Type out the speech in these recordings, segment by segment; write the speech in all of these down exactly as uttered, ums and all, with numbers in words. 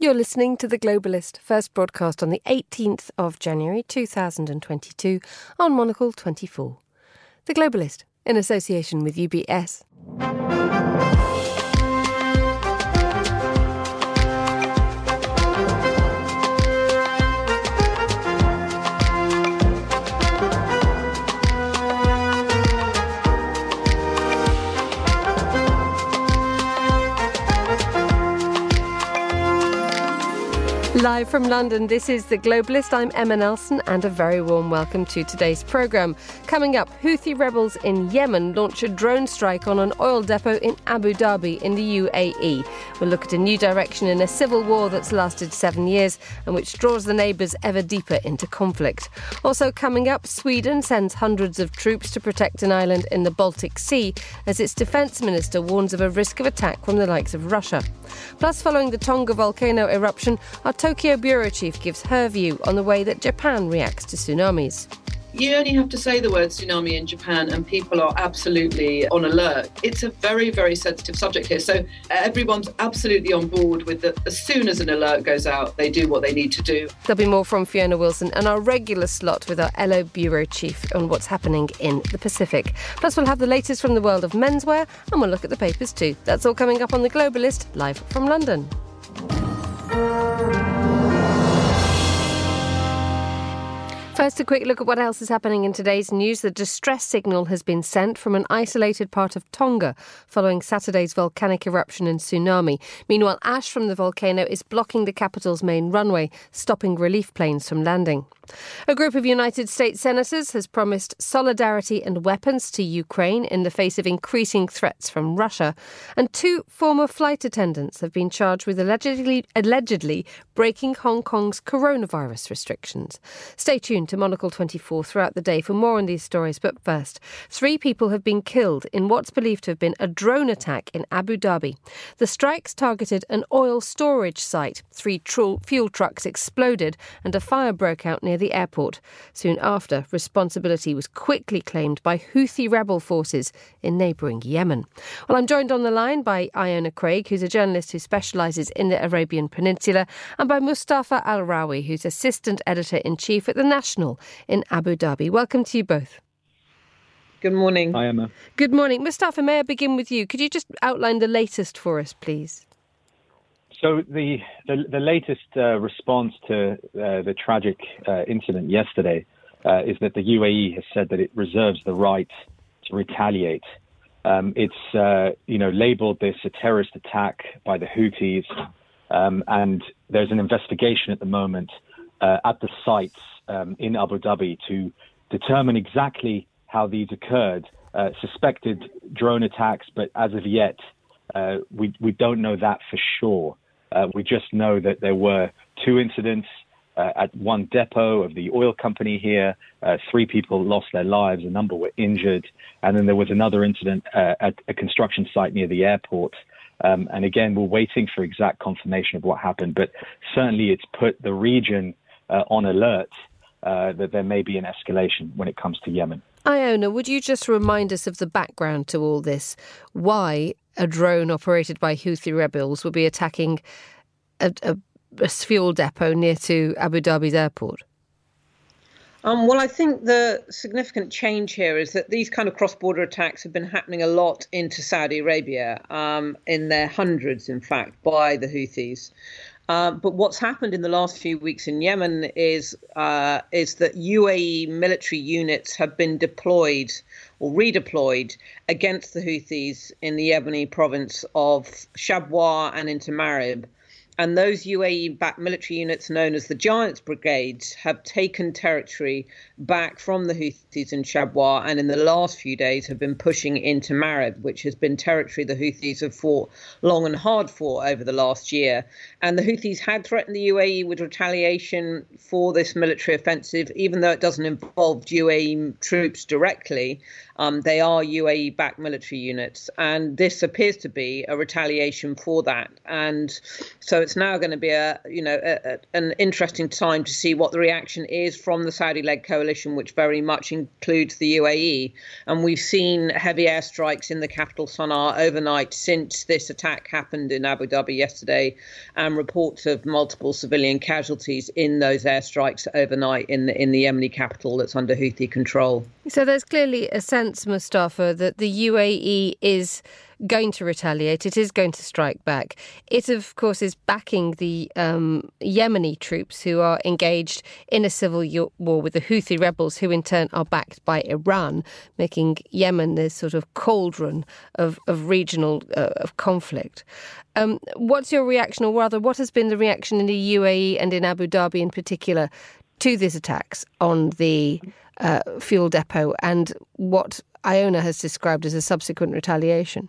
You're listening to The Globalist, first broadcast on the eighteenth of January two thousand twenty-two on Monocle twenty-four. The Globalist, in association with U B S. Live from London, this is The Globalist. I'm Emma Nelson, and a very warm welcome to today's programme. Coming up, Houthi rebels in Yemen launch a drone strike on an oil depot in Abu Dhabi in the U A E. We'll look at a new direction in a civil war that's lasted seven years and which draws the neighbours ever deeper into conflict. Also coming up, Sweden sends hundreds of troops to protect an island in the Baltic Sea as its defence minister warns of a risk of attack from the likes of Russia. Plus, following the Tonga volcano eruption, our Tokyo bureau chief gives her view on the way that Japan reacts to tsunamis. You only have to say the word tsunami in Japan and people are absolutely on alert. It's a very, very sensitive subject here. So everyone's absolutely on board with that. As soon as an alert goes out, they do what they need to do. There'll be more from Fiona Wilson and our regular slot with our L O bureau chief on what's happening in the Pacific. Plus, we'll have the latest from the world of menswear and we'll look at the papers too. That's all coming up on The Globalist, live from London. First, a quick look at what else is happening in today's news. The distress signal has been sent from an isolated part of Tonga following Saturday's volcanic eruption and tsunami. Meanwhile, ash from the volcano is blocking the capital's main runway, stopping relief planes from landing. A group of United States senators has promised solidarity and weapons to Ukraine in the face of increasing threats from Russia. And two former flight attendants have been charged with allegedly, allegedly breaking Hong Kong's coronavirus restrictions. Stay tuned to Monocle twenty-four throughout the day for more on these stories. But first, three people have been killed in what's believed to have been a drone attack in Abu Dhabi. The strikes targeted an oil storage site. Three tr- fuel trucks exploded and a fire broke out near the airport. Soon after, responsibility was quickly claimed by Houthi rebel forces in neighbouring Yemen. Well, I'm joined on the line by Iona Craig, who's a journalist who specialises in the Arabian Peninsula, and by Mustafa Al-Rawi, who's Assistant Editor-in-Chief at The National in Abu Dhabi. Welcome to you both. Good morning. Hi, Emma. Good morning. Mustafa, may I begin with you? Could you just outline the latest for us, please? So the the, the latest uh, response to uh, the tragic uh, incident yesterday uh, is that the U A E has said that it reserves the right to retaliate. Um, it's uh, you know labelled this a terrorist attack by the Houthis, um, and there's an investigation at the moment uh, at the sites um, in Abu Dhabi to determine exactly how these occurred. Uh, suspected drone attacks, but as of yet, uh, we we don't know that for sure. Uh, we just know that there were two incidents uh, at one depot of the oil company here. Uh, three people lost their lives, a number were injured. And then there was another incident uh, at a construction site near the airport. Um, and again, we're waiting for exact confirmation of what happened. But certainly it's put the region uh, on alert uh, that there may be an escalation when it comes to Yemen. Iona, would you just remind us of the background to all this? Why a drone operated by Houthi rebels would be attacking a, a, a fuel depot near to Abu Dhabi's airport? Um, well, I think the significant change here is that these kind of cross-border attacks have been happening a lot into Saudi Arabia, um, in their hundreds, in fact, by the Houthis. Uh, but what's happened in the last few weeks in Yemen is uh, is that U A E military units have been deployed or redeployed against the Houthis in the Yemeni province of Shabwa and into Marib. And those U A E-backed military units known as the Giants Brigades have taken territory back from the Houthis in Shabwa, and in the last few days have been pushing into Marib, which has been territory the Houthis have fought long and hard for over the last year. And the Houthis had threatened the U A E with retaliation for this military offensive, even though it doesn't involve U A E troops directly. Um, they are U A E-backed military units, and this appears to be a retaliation for that. And so it's now going to be a, you know, a, a, an interesting time to see what the reaction is from the Saudi-led coalition, which very much includes the U A E. And we've seen heavy airstrikes in the capital Sana'a overnight since this attack happened in Abu Dhabi yesterday, and reports of multiple civilian casualties in those airstrikes overnight in the, in the Yemeni capital that's under Houthi control. So there's clearly a sense, Mustafa, that the U A E is going to retaliate. It is going to strike back. It, of course, is backing the um, Yemeni troops who are engaged in a civil war with the Houthi rebels, who in turn are backed by Iran, making Yemen this sort of cauldron of, of regional uh, of conflict. Um, what's your reaction, or rather, what has been the reaction in the U A E and in Abu Dhabi in particular to these attacks on the uh, fuel depot and what Iona has described as a subsequent retaliation?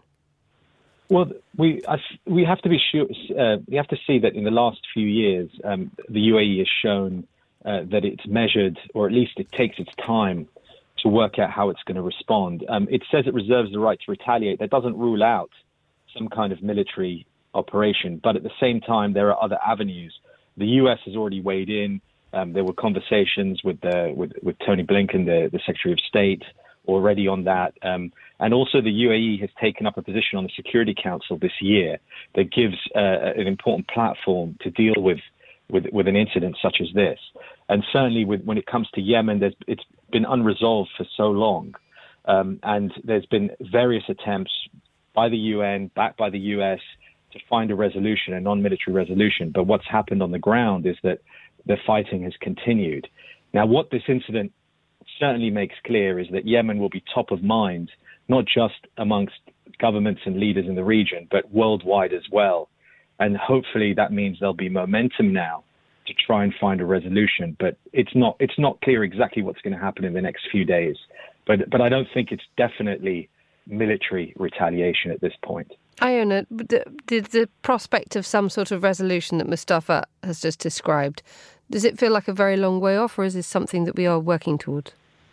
Well, we I, we have to be sure. Uh, we have to see that in the last few years, um, the U A E has shown uh, that it's measured, or at least it takes its time to work out how it's going to respond. Um, it says it reserves the right to retaliate. That doesn't rule out some kind of military operation, but at the same time, there are other avenues. The U S has already weighed in. Um, there were conversations with the with, with Tony Blinken, the, the Secretary of State, already on that. Um, and also the U A E has taken up a position on the Security Council this year that gives uh, an important platform to deal with, with with an incident such as this. And certainly with, when it comes to Yemen, there's, it's been unresolved for so long. Um, and there's been various attempts by the U N, backed by the U S, to find a resolution, a non-military resolution. But what's happened on the ground is that the fighting has continued. Now, what this incident certainly makes clear is that Yemen will be top of mind, not just amongst governments and leaders in the region, but worldwide as well. And hopefully that means there'll be momentum now to try and find a resolution. But it's not it's not clear exactly what's going to happen in the next few days. But but I don't think it's definitely military retaliation at this point. Iona, the, the, the prospect of some sort of resolution that Mustafa has just described, does it feel like a very long way off, or is this something that we are working toward?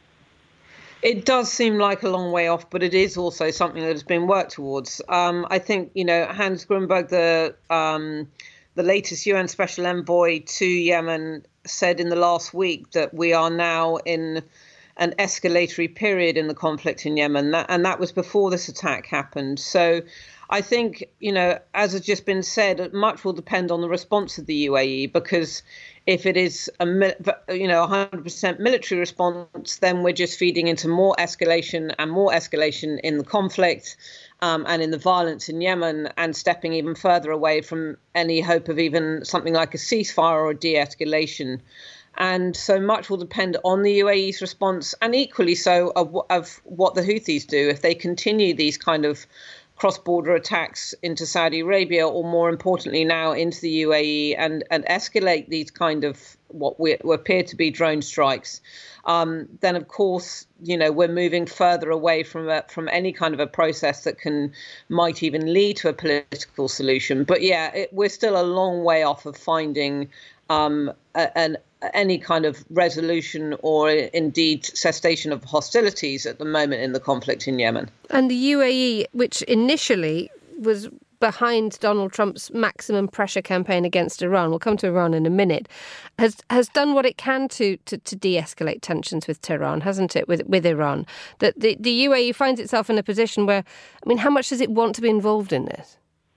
It does seem like a long way off, but it is also something that has been worked towards. Um, I think, you know, Hans Grundberg, the um, the latest U N Special Envoy to Yemen, said in the last week that we are now in an escalatory period in the conflict in Yemen, that, and that was before this attack happened. So I think, you know, as has just been said, much will depend on the response of the U A E, because if it is a, you know, one hundred percent military response, then we're just feeding into more escalation and more escalation in the conflict um, and in the violence in Yemen, and stepping even further away from any hope of even something like a ceasefire or a de-escalation. And so much will depend on the U A E's response, and equally so of, of what the Houthis do. If they continue these kind of cross-border attacks into Saudi Arabia, or more importantly now into the U A E, and, and escalate these kind of what we, what appear to be drone strikes, um, then of course, you know, we're moving further away from a, from any kind of a process that can might even lead to a political solution. But yeah, it, we're still a long way off of finding um, a, an any kind of resolution or indeed cessation of hostilities at the moment in the conflict in Yemen. And the U A E, which initially was behind Donald Trump's maximum pressure campaign against Iran, we'll come to Iran in a minute, has has done what it can to to, to de-escalate tensions with Tehran, hasn't it, with with Iran? That the, the U A E finds itself in a position where, I mean, how much does it want to be involved in this?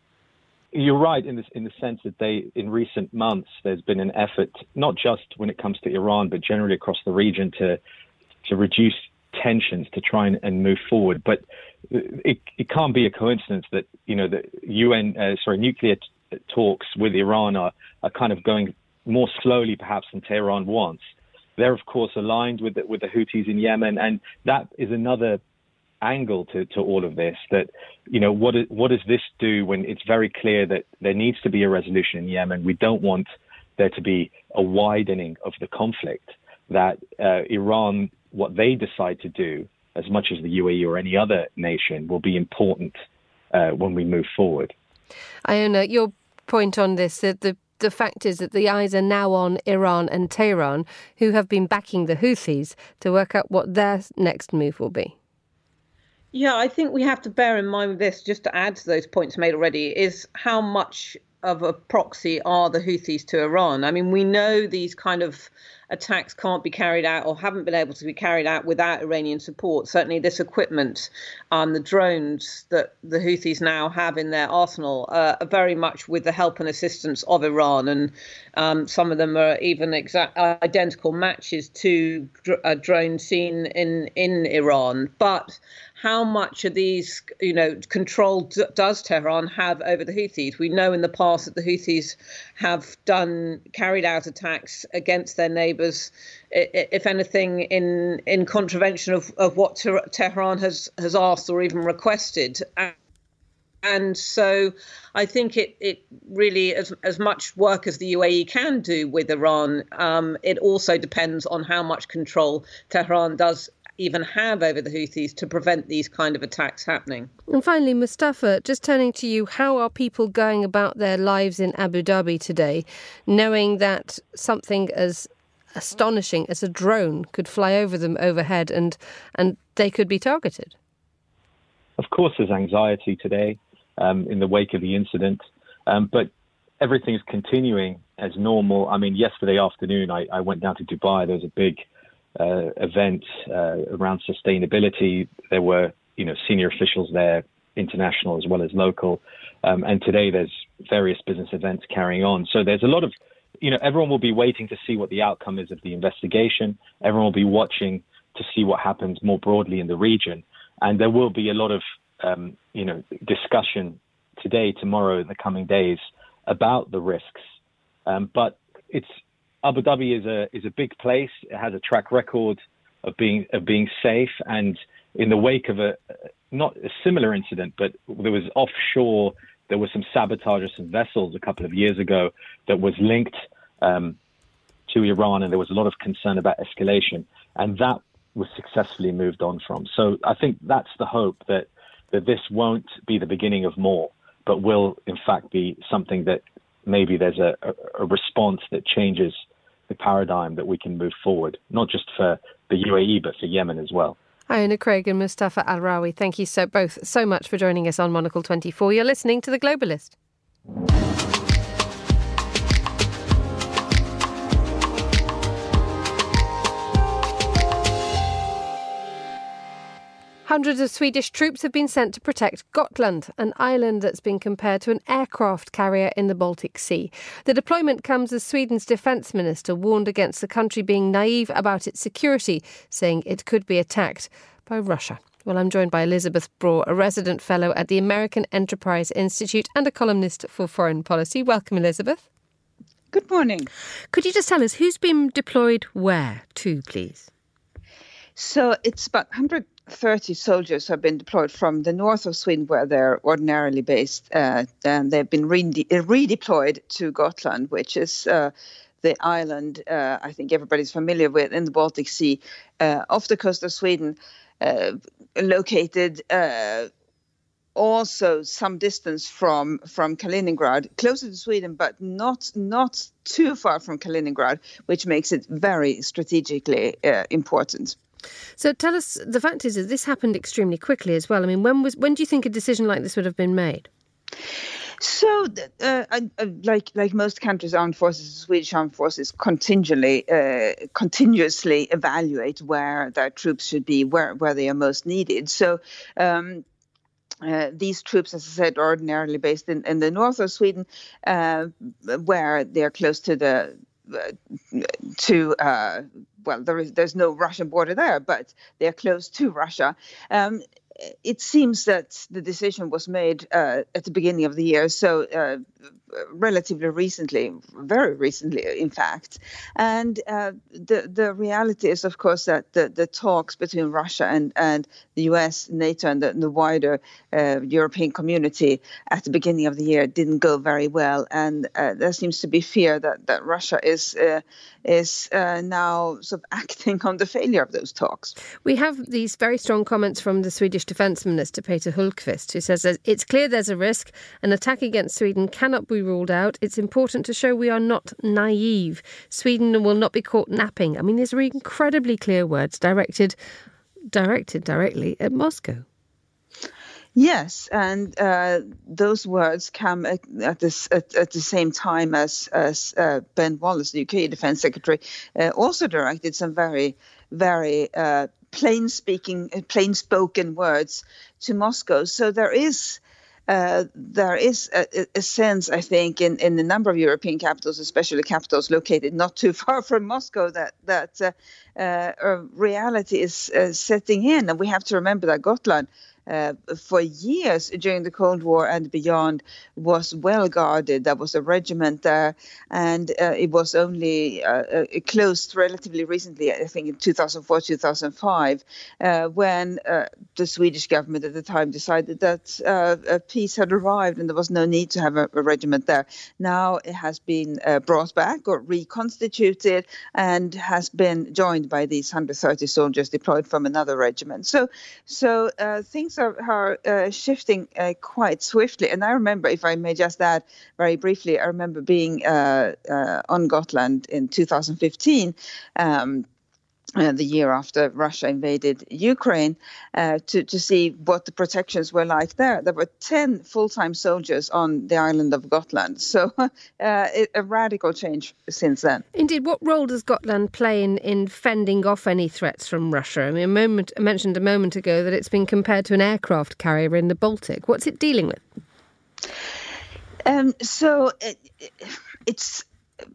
You're right in, this, in the sense that they, in recent months, there's been an effort, not just when it comes to Iran, but generally across the region, to to reduce tensions, to try and, and move forward. But it, it can't be a coincidence that, you know, the U N, uh, sorry, nuclear t- talks with Iran are, are kind of going more slowly, perhaps, than Tehran wants. They're, of course, aligned with the, with the Houthis in Yemen, and that is another angle to, to all of this, that, you know, what is, what does this do when it's very clear that there needs to be a resolution in Yemen? We don't want there to be a widening of the conflict, that uh, Iran, what they decide to do, as much as the U A E or any other nation, will be important uh, when we move forward. Iona, your point on this, that the the fact is that the eyes are now on Iran and Tehran, who have been backing the Houthis, to work out what their next move will be. Yeah, I think we have to bear in mind with this, just to add to those points made already, is how much of a proxy are the Houthis to Iran. I mean, we know these kind of attacks can't be carried out or haven't been able to be carried out without Iranian support. Certainly this equipment, um, the drones that the Houthis now have in their arsenal uh, are very much with the help and assistance of Iran. And um, some of them are even exact identical matches to dr- a drone seen in, in Iran. But how much of these, you know, control d- does Tehran have over the Houthis? We know in the past that the Houthis have done carried out attacks against their neighbours, if anything, in in contravention of, of what Ter- Tehran has, has asked or even requested. And so I think it, it really, as, as much work as the U A E can do with Iran, um, it also depends on how much control Tehran does even have over the Houthis to prevent these kind of attacks happening. And finally, Mustafa, just turning to you, how are people going about their lives in Abu Dhabi today, knowing that something as astonishing as a drone could fly over them overhead and, and they could be targeted? Of course, there's anxiety today um, in the wake of the incident, um, but everything's continuing as normal. I mean, yesterday afternoon, I, I went down to Dubai. There was a big Uh, event uh, around sustainability. There were, you know, senior officials there, international as well as local. Um, and today there's various business events carrying on. So there's a lot of, you know, everyone will be waiting to see what the outcome is of the investigation. Everyone will be watching to see what happens more broadly in the region. And there will be a lot of, um, you know, discussion today, tomorrow, in the coming days about the risks. Um, but it's, Abu Dhabi is a is a big place. It has a track record of being of being safe, and in the wake of a not a similar incident, but there was offshore. There was some sabotage of some vessels a couple of years ago that was linked um, to Iran, and there was a lot of concern about escalation, and that was successfully moved on from. So I think that's the hope, that that this won't be the beginning of more, but will in fact be something that maybe there's a, a, a response that changes the paradigm, that we can move forward, not just for the U A E, but for Yemen as well. Iona Craig and Mustafa Al-Rawi, thank you so both so much for joining us on Monocle twenty-four. You're listening to The Globalist. Hundreds of Swedish troops have been sent to protect Gotland, an island that's been compared to an aircraft carrier in the Baltic Sea. The deployment comes as Sweden's defence minister warned against the country being naive about its security, saying it could be attacked by Russia. Well, I'm joined by Elizabeth Braw, a resident fellow at the American Enterprise Institute and a columnist for foreign policy. Welcome, Elizabeth. Good morning. Could you just tell us who's been deployed where to, please? So it's about one hundred thirty soldiers have been deployed from the north of Sweden, where they're ordinarily based, uh, and they've been re- redeployed to Gotland, which is uh, the island uh, I think everybody's familiar with in the Baltic Sea, uh, off the coast of Sweden, uh, located uh, also some distance from from Kaliningrad, closer to Sweden, but not not too far from Kaliningrad, which makes it very strategically uh, important. So tell us, the fact is that this happened extremely quickly as well. I mean, when was when do you think a decision like this would have been made? So, uh, uh, like like most countries' armed forces, Swedish armed forces continually, uh, continuously evaluate where their troops should be, where where they are most needed. So. Um, Uh, these troops, as I said, are ordinarily based in, in the north of Sweden, uh, where they are close to the uh, to uh, well, there is there's no Russian border there, but they are close to Russia. Um, it seems that the decision was made uh, at the beginning of the year, so uh, relatively recently, very recently, in fact. And uh, the the reality is, of course, that the, the talks between Russia and, and the U S, NATO, and the, the wider uh, European community at the beginning of the year didn't go very well. And uh, there seems to be fear that, that Russia is uh, is uh, now sort of acting on the failure of those talks. We have these very strong comments from the Swedish Defence Minister, Peter Hultqvist, who says that it's clear there's a risk. An attack against Sweden cannot be ruled out. It's important to show we are not naive. Sweden will not be caught napping. I mean, these are incredibly clear words directed, directed directly at Moscow. Yes, and uh, those words come at, at, this, at, at the same time as, as uh, Ben Wallace, the U K Defence Secretary, uh, also directed some very, very uh, plain-speaking, plain-spoken words to Moscow. So there is uh, there is a, a sense, I think, in, in a number of European capitals, especially capitals located not too far from Moscow, that that uh, uh, reality is uh, setting in, and we have to remember that Gotland, Uh, for years during the Cold War and beyond, was well guarded. There was a regiment there, and uh, it was only uh, uh, closed relatively recently, I think in two thousand four, two thousand five, uh, when uh, the Swedish government at the time decided that uh, peace had arrived and there was no need to have a, a regiment there. Now it has been uh, brought back or reconstituted and has been joined by these one hundred thirty soldiers deployed from another regiment. So, so uh, things are, are uh, shifting uh, quite swiftly. And I remember, if I may just add very briefly, I remember being uh, uh, on Gotland in two thousand fifteen, um, uh, the year after Russia invaded Ukraine, uh, to, to see what the protections were like there. There were ten full-time soldiers on the island of Gotland. So uh, it, a radical change since then. Indeed. What role does Gotland play in, in fending off any threats from Russia? I mean, a moment, I mentioned a moment ago that it's been compared to an aircraft carrier in the Baltic. What's it dealing with? Um, so it, it's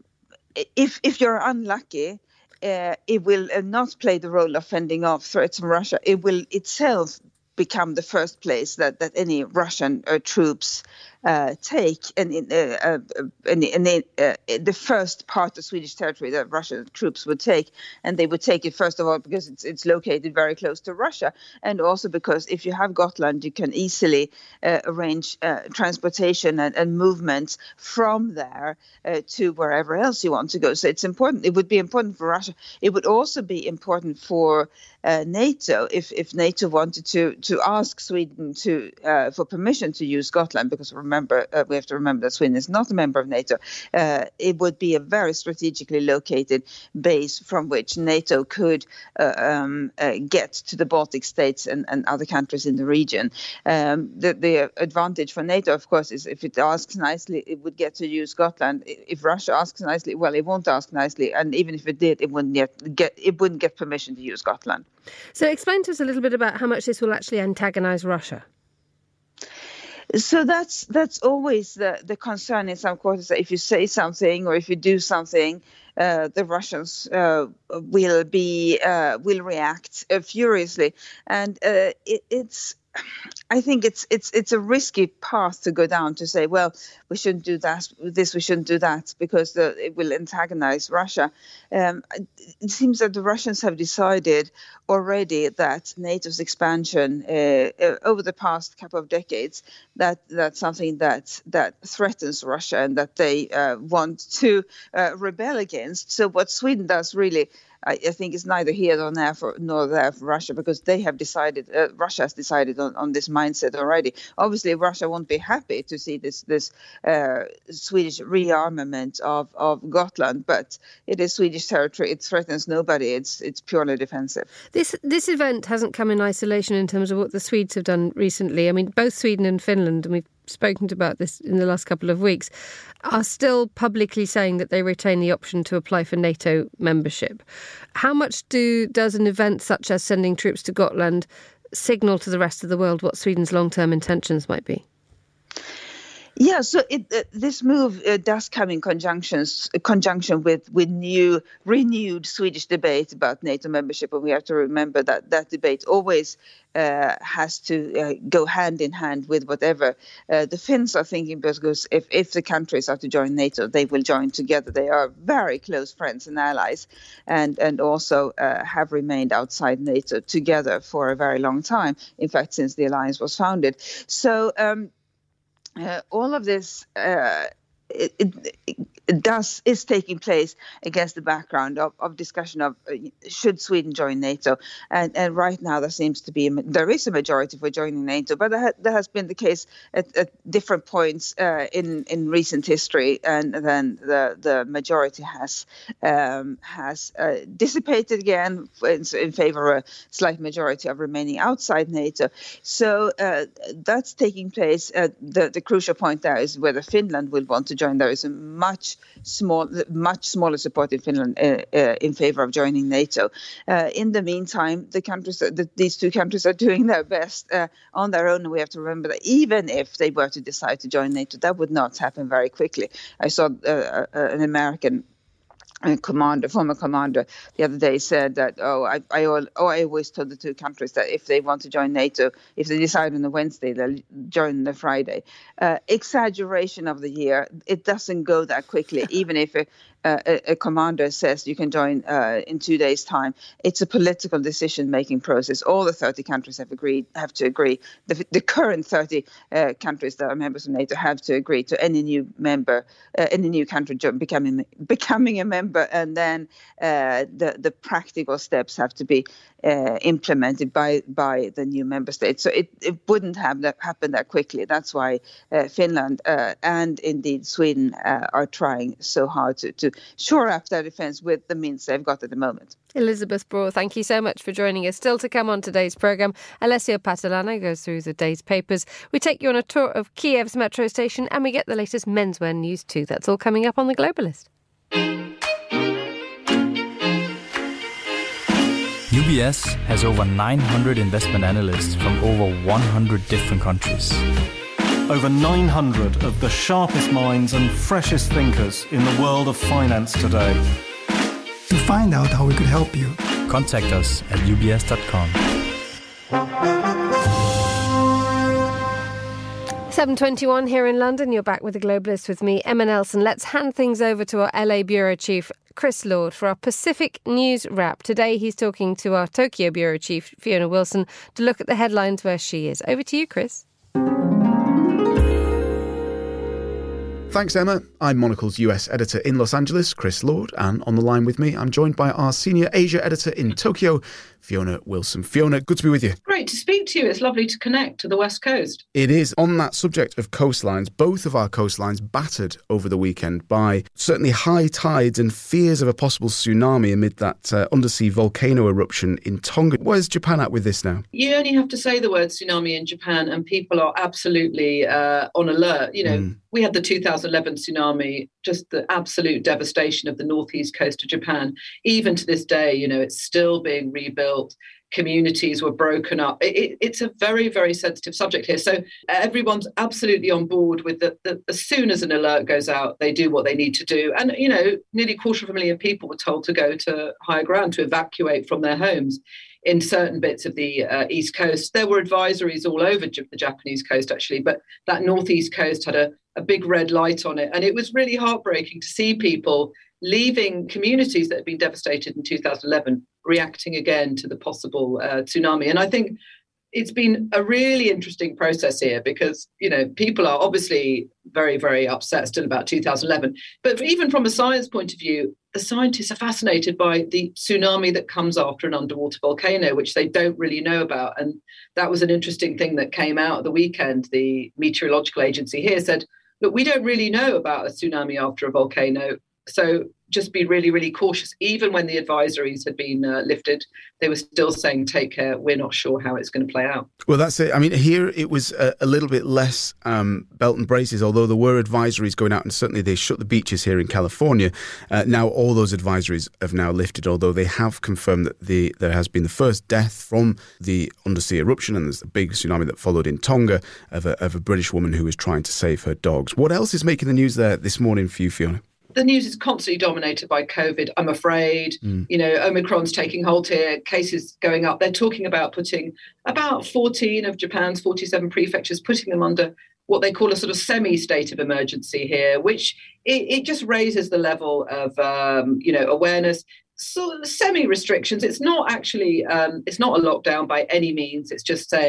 if if you're unlucky, Uh, it will uh, not play the role of fending off threats from Russia. It will itself become the first place that, that any Russian uh, troops uh, take, and in, uh, uh, in, in, uh, the first part of Swedish territory that Russian troops would take. And they would take it, first of all, because it's, it's located very close to Russia, and also because if you have Gotland, you can easily uh, arrange uh, transportation and, and movements from there uh, to wherever else you want to go. So it's important. It would be important for Russia. It would also be important for uh, NATO if, if NATO wanted to, to ask Sweden to uh, for permission to use Scotland, because remember uh, we have to remember that Sweden is not a member of NATO. Uh, it would be a very strategically located base from which NATO could uh, um, uh, get to the Baltic states and, and other countries in the region. Um, the, the advantage for NATO, of course, is if it asks nicely, it would get to use Scotland. If Russia asks nicely, well, it won't ask nicely, and even if it did, it wouldn't yet get it wouldn't get permission to use Scotland. So explain to us a little bit about how much this will actually antagonise Russia. So that's that's always the, the concern in some quarters, that if you say something or if you do something, uh, the Russians uh, will be uh, will react uh, furiously, and uh, it, it's. I think it's it's it's a risky path to go down, to say, well, we shouldn't do that, this, we shouldn't do that, because the, it will antagonize Russia. Um, it seems that the Russians have decided already that NATO's expansion uh, over the past couple of decades, that that's something that that threatens Russia and that they uh, want to uh, rebel against. So what Sweden does really, I, I think, is neither here nor there for, nor there for Russia, because they have decided, uh, Russia has decided on, on this mindset already. Obviously, Russia won't be happy to see this this uh, Swedish rearmament of, of Gotland, but it is Swedish territory. It threatens nobody. It's it's purely defensive. This this event hasn't come in isolation in terms of what the Swedes have done recently. I mean, both Sweden and Finland, and we've spoken about this in the last couple of weeks, are still publicly saying that they retain the option to apply for NATO membership. How much do does an event such as sending troops to Gotland signal to the rest of the world what Sweden's long-term intentions might be? Yeah, so it, uh, this move uh, does come in conjunctions, conjunction with, with new, renewed Swedish debate about NATO membership. And we have to remember that that debate always uh, has to uh, go hand in hand with whatever uh, the Finns are thinking, because if, if the countries are to join NATO, they will join together. They are very close friends and allies, and, and also uh, have remained outside NATO together for a very long time. In fact, since the alliance was founded. So, um, Uh, all of this, uh, it, it, does is taking place against the background of, of discussion of uh, should Sweden join NATO, and and right now there seems to be a, there is a majority for joining NATO, but that, that has been the case at, at different points uh, in in recent history, and then the the majority has um, has uh, dissipated again in, in favor of a slight majority of remaining outside NATO. So uh, that's taking place. Uh, the the crucial point there is whether Finland will want to join. There is a much small, much smaller support in Finland uh, uh, in favor of joining NATO. Uh, in the meantime, the countries, the, these two countries are doing their best uh, on their own. And we have to remember that even if they were to decide to join NATO, that would not happen very quickly. I saw uh, uh, an American A commander, former commander, the other day said that, oh, I, I, oh, I always told the two countries that if they want to join NATO, if they decide on a Wednesday, they'll join on a Friday. Uh, exaggeration of the year, it doesn't go that quickly, even if a, a, a commander says you can join uh, in two days' time. It's a political decision-making process. All the thirty countries have agreed, have to agree. The, the current thirty uh, countries that are members of NATO have to agree to any new member, uh, any new country becoming becoming a member. And then uh, the the practical steps have to be uh, implemented by by the new member states. So it, it wouldn't have that happen that quickly. That's why uh, Finland uh, and indeed Sweden uh, are trying so hard to, to shore up their defence with the means they've got at the moment. Elizabeth Braw, thank you so much for joining us. Still to come on today's programme, Alessio Patalano goes through the day's papers. We take you on a tour of Kiev's metro station and we get the latest menswear news too. That's all coming up on The Globalist. U B S has over nine hundred investment analysts from over one hundred different countries. Over nine hundred of the sharpest minds and freshest thinkers in the world of finance today. To find out how we could help you, contact us at u b s dot com. seven twenty-one here in London. You're back with The Globalist with me, Emma Nelson. Let's hand things over to our L A Bureau Chief, Chris Lord, for our Pacific News Wrap. Today he's talking to our Tokyo Bureau Chief, Fiona Wilson, to look at the headlines where she is. Over to you, Chris. Thanks, Emma. I'm Monocle's U S editor in Los Angeles, Chris Lord, and on the line with me, I'm joined by our senior Asia editor in Tokyo, Fiona Wilson. Fiona, good to be with you. Great to speak to you. It's lovely to connect to the West Coast. It is. On that subject of coastlines, both of our coastlines battered over the weekend by certainly high tides and fears of a possible tsunami amid that uh, undersea volcano eruption in Tonga. Where's Japan at with this now? You only have to say the word tsunami in Japan and people are absolutely uh, on alert. You know, mm. we had the two thousand eleven tsunami, just the absolute devastation of the northeast coast of Japan. Even to this day, you know, it's still being rebuilt. Communities were broken up. It, it, it's a very, very sensitive subject here. So everyone's absolutely on board with the, the, as soon as an alert goes out, they do what they need to do. And, you know, nearly a quarter of a million people were told to go to higher ground, to evacuate from their homes. In certain bits of the uh, East Coast, there were advisories all over J- the Japanese coast, actually, but that Northeast coast had a, a big red light on it. And it was really heartbreaking to see people leaving communities that had been devastated in two thousand eleven, reacting again to the possible uh, tsunami. And I think it's been a really interesting process here because, you know, people are obviously very, very upset still about two thousand eleven. But even from a science point of view, the scientists are fascinated by the tsunami that comes after an underwater volcano, which they don't really know about. And that was an interesting thing that came out at the weekend. The meteorological agency here said, look, we don't really know about a tsunami after a volcano. So just be really, really cautious. Even when the advisories had been uh, lifted, they were still saying, take care, we're not sure how it's going to play out. Well, that's it. I mean, here it was a, a little bit less um, belt and braces, although there were advisories going out and certainly they shut the beaches here in California. Uh, now all those advisories have now lifted, although they have confirmed that the there has been the first death from the undersea eruption, and there's a big tsunami that followed in Tonga of a, of a British woman who was trying to save her dogs. What else is making the news there this morning for you, Fiona? The news is constantly dominated by COVID, I'm afraid. Mm. You know, Omicron's taking hold here, cases going up. They're talking about putting about fourteen of Japan's forty-seven prefectures, putting them under what they call a sort of semi-state of emergency here, which it, it just raises the level of, um, you know, awareness. So semi-restrictions, it's not actually, um, it's not a lockdown by any means. It's just saying,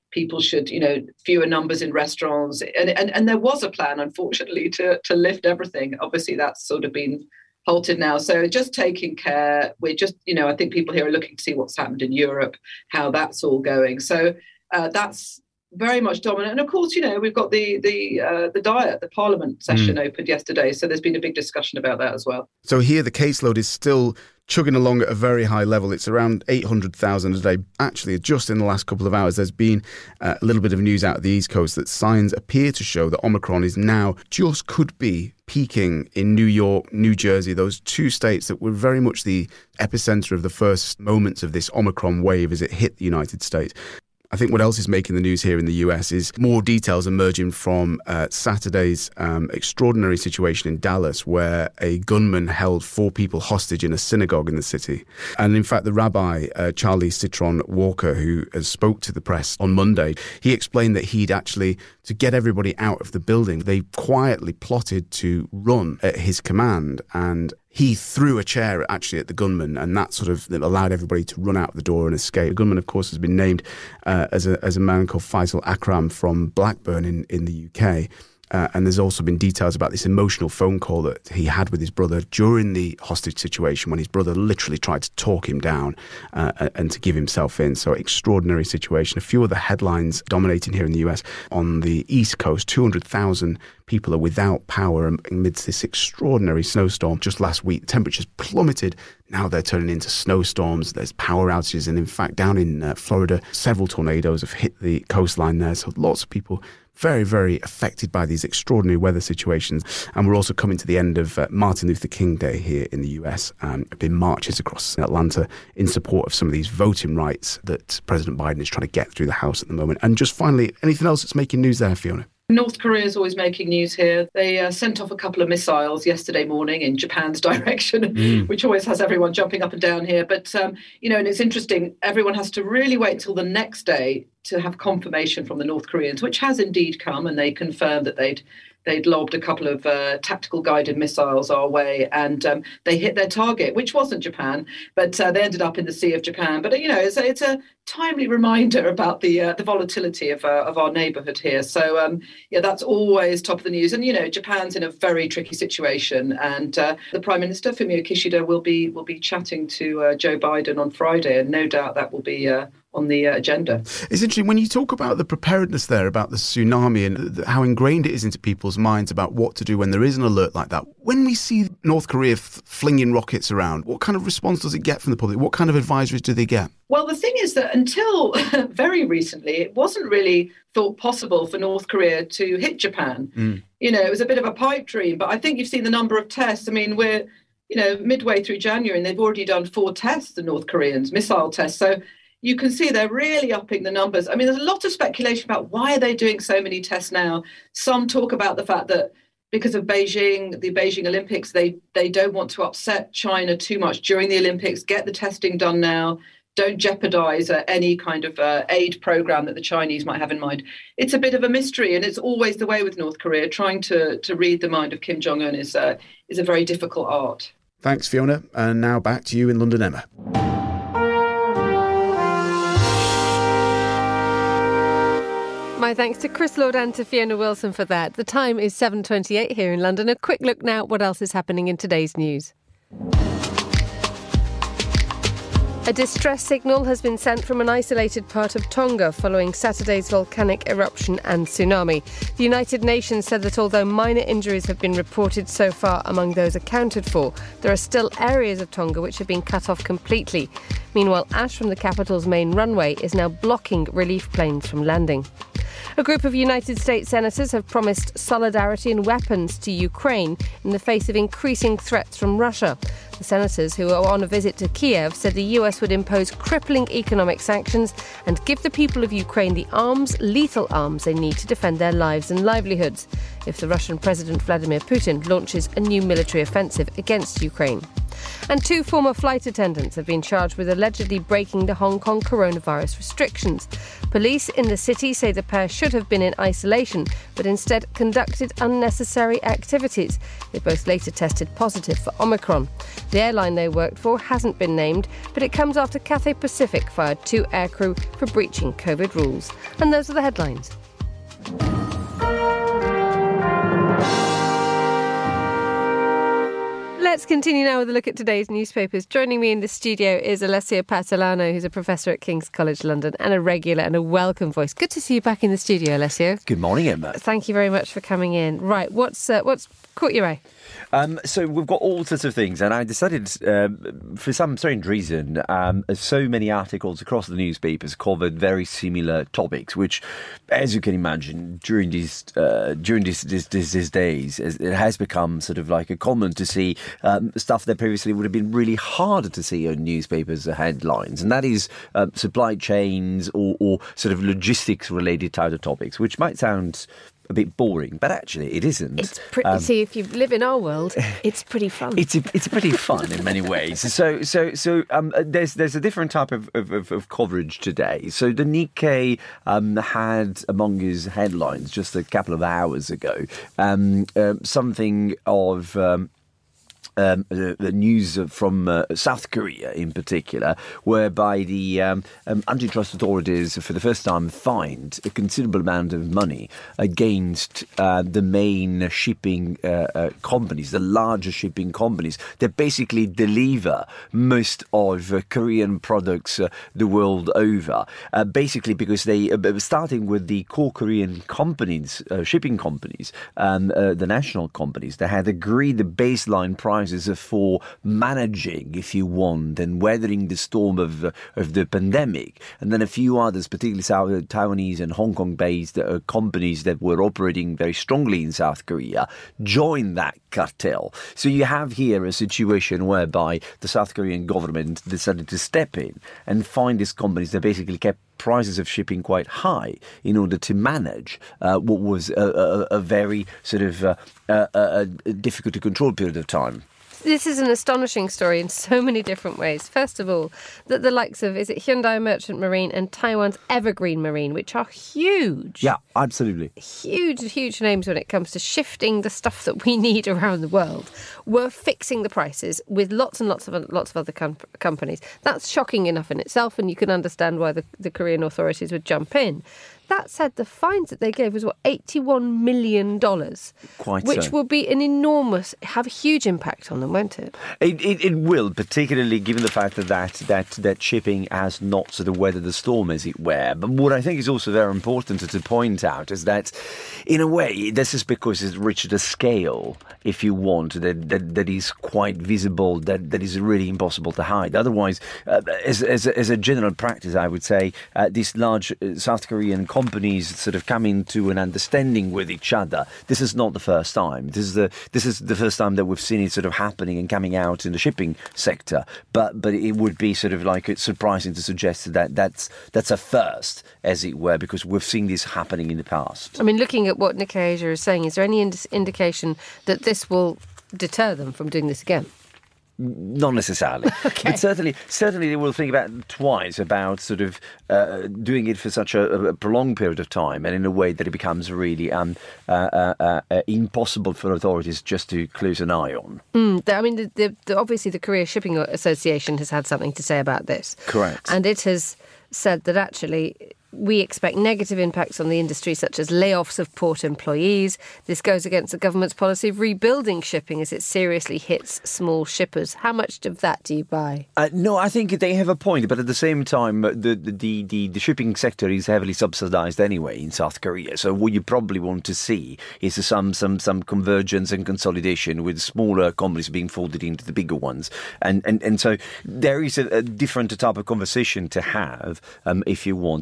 people should, you know, fewer numbers in restaurants. And, and, and there was a plan, unfortunately, to, to lift everything. Obviously, that's sort of been halted now. So just taking care. We're just, you know, I think people here are looking to see what's happened in Europe, how that's all going. So uh, that's very much dominant. And of course, you know, we've got the the uh, the Diet, the Parliament session mm. opened yesterday. So there's been a big discussion about that as well. So here the caseload is still chugging along at a very high level. It's around eight hundred thousand a day. Actually, just in the last couple of hours, there's been uh, a little bit of news out of the East Coast that signs appear to show that Omicron is now just could be peaking in New York, New Jersey, those two states that were very much the epicenter of the first moments of this Omicron wave as it hit the United States. I think what else is making the news here in the U S is more details emerging from uh, Saturday's um, extraordinary situation in Dallas, where a gunman held four people hostage in a synagogue in the city. And in fact, the rabbi, uh, Charlie Citron Walker, who uh, spoke to the press on Monday, he explained that he'd actually, to get everybody out of the building, they quietly plotted to run at his command, and he threw a chair actually at the gunman, and that sort of allowed everybody to run out the door and escape. The gunman, of course, has been named uh, as a as a man called Faisal Akram from Blackburn in, in the U K. Uh, and there's also been details about this emotional phone call that he had with his brother during the hostage situation, when his brother literally tried to talk him down uh, and to give himself in. So extraordinary situation. A few other headlines dominating here in the U S. On the East Coast, two hundred thousand people are without power amidst this extraordinary snowstorm. Just last week, temperatures plummeted. Now they're turning into snowstorms. There's power outages. And in fact, down in uh, Florida, several tornadoes have hit the coastline there. So lots of people very, very affected by these extraordinary weather situations. And we're also coming to the end of uh, Martin Luther King Day here in the U S. Um, there have been marches across Atlanta in support of some of these voting rights that President Biden is trying to get through the House at the moment. And just finally, anything else that's making news there, Fiona? North Korea is always making news here. They uh, sent off a couple of missiles yesterday morning in Japan's direction, mm. which always has everyone jumping up and down here. But, um, you know, and it's interesting, everyone has to really wait until the next day to have confirmation from the North Koreans, which has indeed come, and they confirmed that they'd They'd lobbed a couple of uh, tactical guided missiles our way, and um, they hit their target, which wasn't Japan, but uh, they ended up in the Sea of Japan. But, you know, it's a, it's a timely reminder about the uh, the volatility of uh, of our neighbourhood here. So, um, yeah, that's always top of the news. And, you know, Japan's in a very tricky situation. And uh, the Prime Minister, Fumio Kishida, will be will be chatting to uh, Joe Biden on Friday. And no doubt that will be uh, on the uh, agenda. It's interesting when you talk about the preparedness there, about the tsunami and th- how ingrained it is into people's minds about what to do when there is an alert like that. When we see North Korea f- flinging rockets around, what kind of response does it get from the public? What kind of advisories do they get? Well, the thing is that until very recently, it wasn't really thought possible for North Korea to hit Japan. Mm. You know, it was a bit of a pipe dream. But I think you've seen the number of tests. I mean, we're, you know, midway through January, and they've already done four tests, the North Koreans, missile tests. So you can see they're really upping the numbers. I mean, there's a lot of speculation about why are they doing so many tests now. Some talk about the fact that because of Beijing, the Beijing Olympics, they they don't want to upset China too much during the Olympics. Get the testing done now. Don't jeopardize uh, any kind of uh, aid program that the Chinese might have in mind. It's a bit of a mystery, and it's always the way with North Korea. Trying to to read the mind of Kim Jong-un is uh, is a very difficult art. Thanks, Fiona. And now back to you in London, Emma. My thanks to Chris Lord and to Fiona Wilson for that. The time is seven twenty-eight here in London. A quick look now at what else is happening in today's news. A distress signal has been sent from an isolated part of Tonga following Saturday's volcanic eruption and tsunami. The United Nations said that although minor injuries have been reported so far among those accounted for, there are still areas of Tonga which have been cut off completely. Meanwhile, ash from the capital's main runway is now blocking relief planes from landing. A group of United States senators have promised solidarity and weapons to Ukraine in the face of increasing threats from Russia. The senators, who are on a visit to Kiev, said the U S would impose crippling economic sanctions and give the people of Ukraine the arms, lethal arms, they need to defend their lives and livelihoods if the Russian President Vladimir Putin launches a new military offensive against Ukraine. And two former flight attendants have been charged with allegedly breaking the Hong Kong coronavirus restrictions. Police in the city say the pair should have been in isolation, but instead conducted unnecessary activities. They both later tested positive for Omicron. The airline they worked for hasn't been named, but it comes after Cathay Pacific fired two aircrew for breaching COVID rules. And those are the headlines. Let's continue now with a look at today's newspapers. Joining me in the studio is Alessio Patalano, who's a professor at King's College London and a regular and a welcome voice. Good to see you back in the studio, Alessio. Good morning, Emma. Thank you very much for coming in. Right, what's uh, what's caught your eye? Um, so we've got all sorts of things, and I decided, um, for some strange reason, um, so many articles across the newspapers covered very similar topics, which, as you can imagine, during these uh, during these, these, these, these days, it has become sort of like a common to see um, stuff that previously would have been really hard to see on newspapers' headlines, and that is uh, supply chains or, or sort of logistics-related type of topics, which might sound a bit boring, but actually it isn't. It's pretty. Um, see, if you live in our world, it's pretty fun. It's a, it's pretty fun in many ways. So so so um, there's there's a different type of, of, of coverage today. So the Nikkei um, had among his headlines just a couple of hours ago um, uh, something of. Um, Um, the, the news from uh, South Korea in particular, whereby the um, um, antitrust authorities for the first time fined a considerable amount of money against uh, the main shipping uh, uh, companies, the larger shipping companies that basically deliver most of uh, Korean products uh, the world over. Uh, basically because they, uh, starting with the core Korean companies, uh, shipping companies, um, uh, the national companies, they had agreed the baseline price for managing, if you want, and weathering the storm of uh, of the pandemic. And then a few others, particularly South, Taiwanese and Hong Kong-based uh, companies that were operating very strongly in South Korea, joined that cartel. So you have here a situation whereby the South Korean government decided to step in and find these companies that basically kept prices of shipping quite high in order to manage uh, what was a, a, a very sort of uh, a, a difficult to control period of time. This is an astonishing story in so many different ways. First of all, that the likes of, is it Hyundai Merchant Marine and Taiwan's Evergreen Marine, which are huge. Yeah, absolutely. Huge, huge names when it comes to shifting the stuff that we need around the world, were fixing the prices with lots and lots of lots of other com- companies. That's shocking enough in itself, and you can understand why the, the Korean authorities would jump in. That said, the fines that they gave was, what, eighty-one million dollars? Quite Which so. will be an enormous, have a huge impact on them, won't it? It, it? it will, particularly given the fact that, that that that shipping has not sort of weathered the storm, as it were. But what I think is also very important to, to point out is that, in a way, this is because it's reached a scale, if you want, that that, that is quite visible, that, that is really impossible to hide. Otherwise, uh, as, as, as a general practice, I would say, uh, these large uh, South Korean companies sort of coming to an understanding with each other. This is not the first time. This is the this is the first time that we've seen it sort of happening and coming out in the shipping sector. But but it would be sort of like it's surprising to suggest that that's that's a first, as it were, because we've seen this happening in the past. I mean, looking at what Nikkei Asia is saying, is there any ind- indication that this will deter them from doing this again? Not necessarily, okay. But certainly, certainly they will think about twice about sort of uh, doing it for such a, a prolonged period of time, and in a way that it becomes really um, uh, uh, uh, impossible for authorities just to close an eye on. Mm, I mean, the, the, the, obviously, the Korea Shipping Association has had something to say about this. Correct, and it has said that actually we expect negative impacts on the industry, such as layoffs of port employees. This goes against the government's policy of rebuilding shipping as it seriously hits small shippers. How much of that do you buy? Uh, no, I think they have a point, but at the same time, the, the, the, the shipping sector is heavily subsidized anyway in South Korea. So what you probably want to see is some some some convergence and consolidation with smaller companies being folded into the bigger ones. And and, and so there is a, a different type of conversation to have, um, if you want, which is about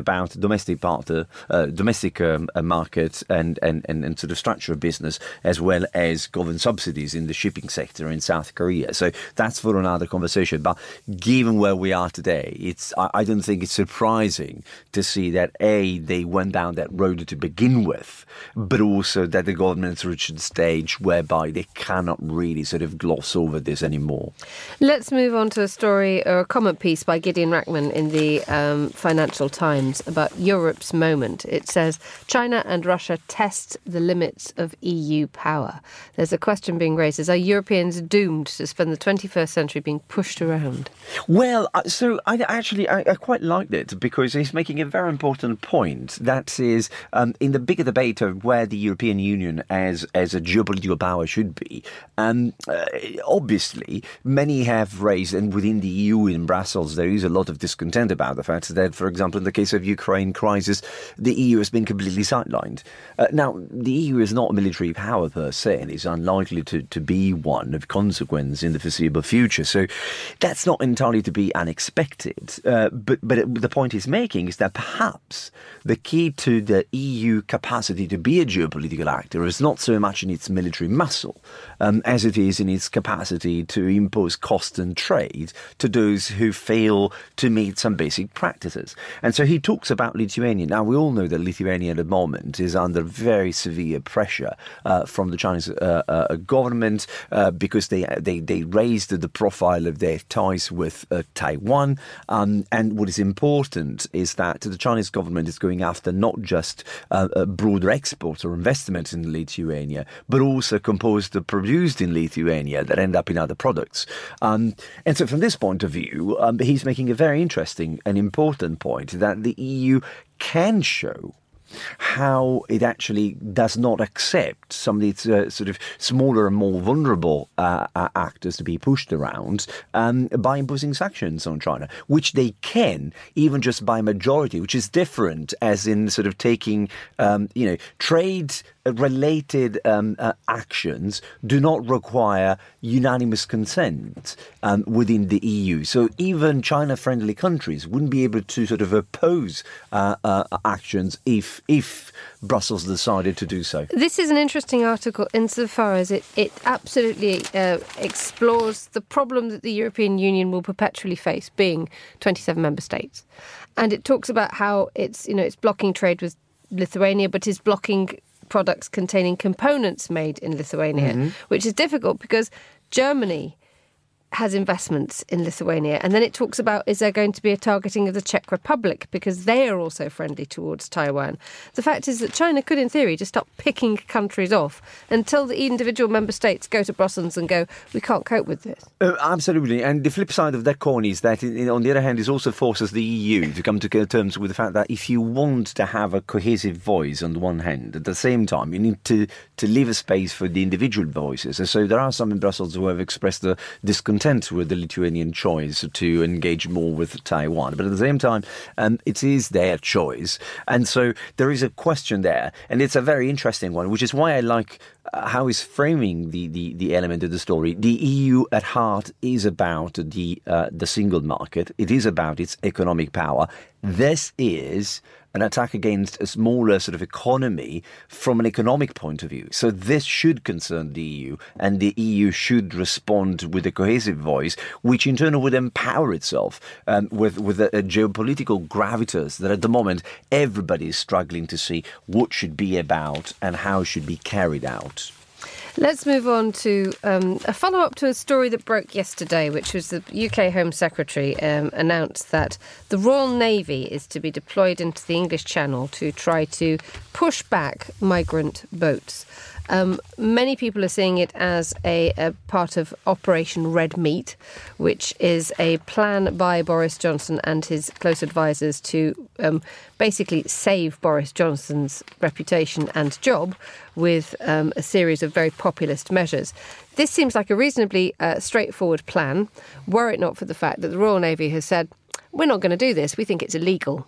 about domestic part, uh, uh, domestic um, uh, market and, and, and, and sort of structure of business, as well as government subsidies in the shipping sector in South Korea. So that's for another conversation. But given where we are today, it's I, I don't think it's surprising to see that, A, they went down that road to begin with, but also that the government's reached the stage whereby they cannot really sort of gloss over this anymore. Let's move on to a story or a comment piece by Gideon Rachman in the um, Financial Times about Europe's moment. It says, China and Russia test the limits of E U power. There's a question being raised, is, are Europeans doomed to spend the twenty-first century being pushed around? Well, so I actually, I, I quite liked it because he's making a very important point. That is, um, in the bigger debate of where the European Union as, as a geopolitical power should be, um, uh, obviously, many have raised, and within the E U in Brussels, there is a lot of discontent about the fact that, for example, in the case of Ukraine crisis, the E U has been completely sidelined. Uh, now, the E U is not a military power per se, and is unlikely to, to be one of consequence in the foreseeable future. So that's not entirely to be unexpected. Uh, but, but the point he's making is that perhaps the key to the E U capacity to be a geopolitical actor is not so much in its military muscle um, as it is in its capacity to impose cost and trade to those who fail to meet some basic practices. And so he talks about Lithuania. Now, we all know that Lithuania at the moment is under very severe pressure uh, from the Chinese uh, uh, government uh, because they, they, they raised the profile of their ties with uh, Taiwan. Um, and what is important is that the Chinese government is going after not just uh, a broader export or investment in Lithuania, but also composed or produced in Lithuania that end up in other products. Um, and so from this point of view, um, he's making a very interesting and important point that the E U can show how it actually does not accept some of its uh, sort of smaller and more vulnerable uh, uh, actors to be pushed around um, by imposing sanctions on China, which they can, even just by majority, which is different as in sort of taking, um, you know, trade related um, uh, actions do not require unanimous consent um, within the E U. So even China-friendly countries wouldn't be able to sort of oppose uh, uh, actions if if Brussels decided to do so. This is an interesting article insofar as it, it absolutely uh, explores the problem that the European Union will perpetually face, being twenty-seven member states. And it talks about how it's, you know, it's blocking trade with Lithuania, but is blocking products containing components made in Lithuania, mm-hmm. which is difficult because Germany has investments in Lithuania. And then it talks about, is there going to be a targeting of the Czech Republic because they are also friendly towards Taiwan? The fact is that China could, in theory, just stop picking countries off until the individual member states go to Brussels and go, we can't cope with this. Uh, absolutely. And the flip side of that coin is that, it, on the other hand, it also forces the E U to come to terms with the fact that if you want to have a cohesive voice on the one hand, at the same time, you need to, to leave a space for the individual voices. And so there are some in Brussels who have expressed the discontent with the Lithuanian choice to engage more with Taiwan. But at the same time, um, it is their choice. And so there is a question there. And it's a very interesting one, which is why I like uh, how he's framing the, the, the element of the story. The E U at heart is about the, uh, the single market. It is about its economic power. This is an attack against a smaller sort of economy from an economic point of view. So this should concern the E U, and the E U should respond with a cohesive voice, which in turn would empower itself um, with, with a, a geopolitical gravitas that at the moment everybody is struggling to see what should be about and how should be carried out. Let's move on to um, a follow-up to a story that broke yesterday, which was the U K Home Secretary um, announced that the Royal Navy is to be deployed into the English Channel to try to push back migrant boats. Um, many people are seeing it as a, a part of Operation Red Meat, which is a plan by Boris Johnson and his close advisors to um, basically save Boris Johnson's reputation and job with um, a series of very populist measures. This seems like a reasonably uh, straightforward plan, were it not for the fact that the Royal Navy has said, we're not going to do this. We think it's illegal.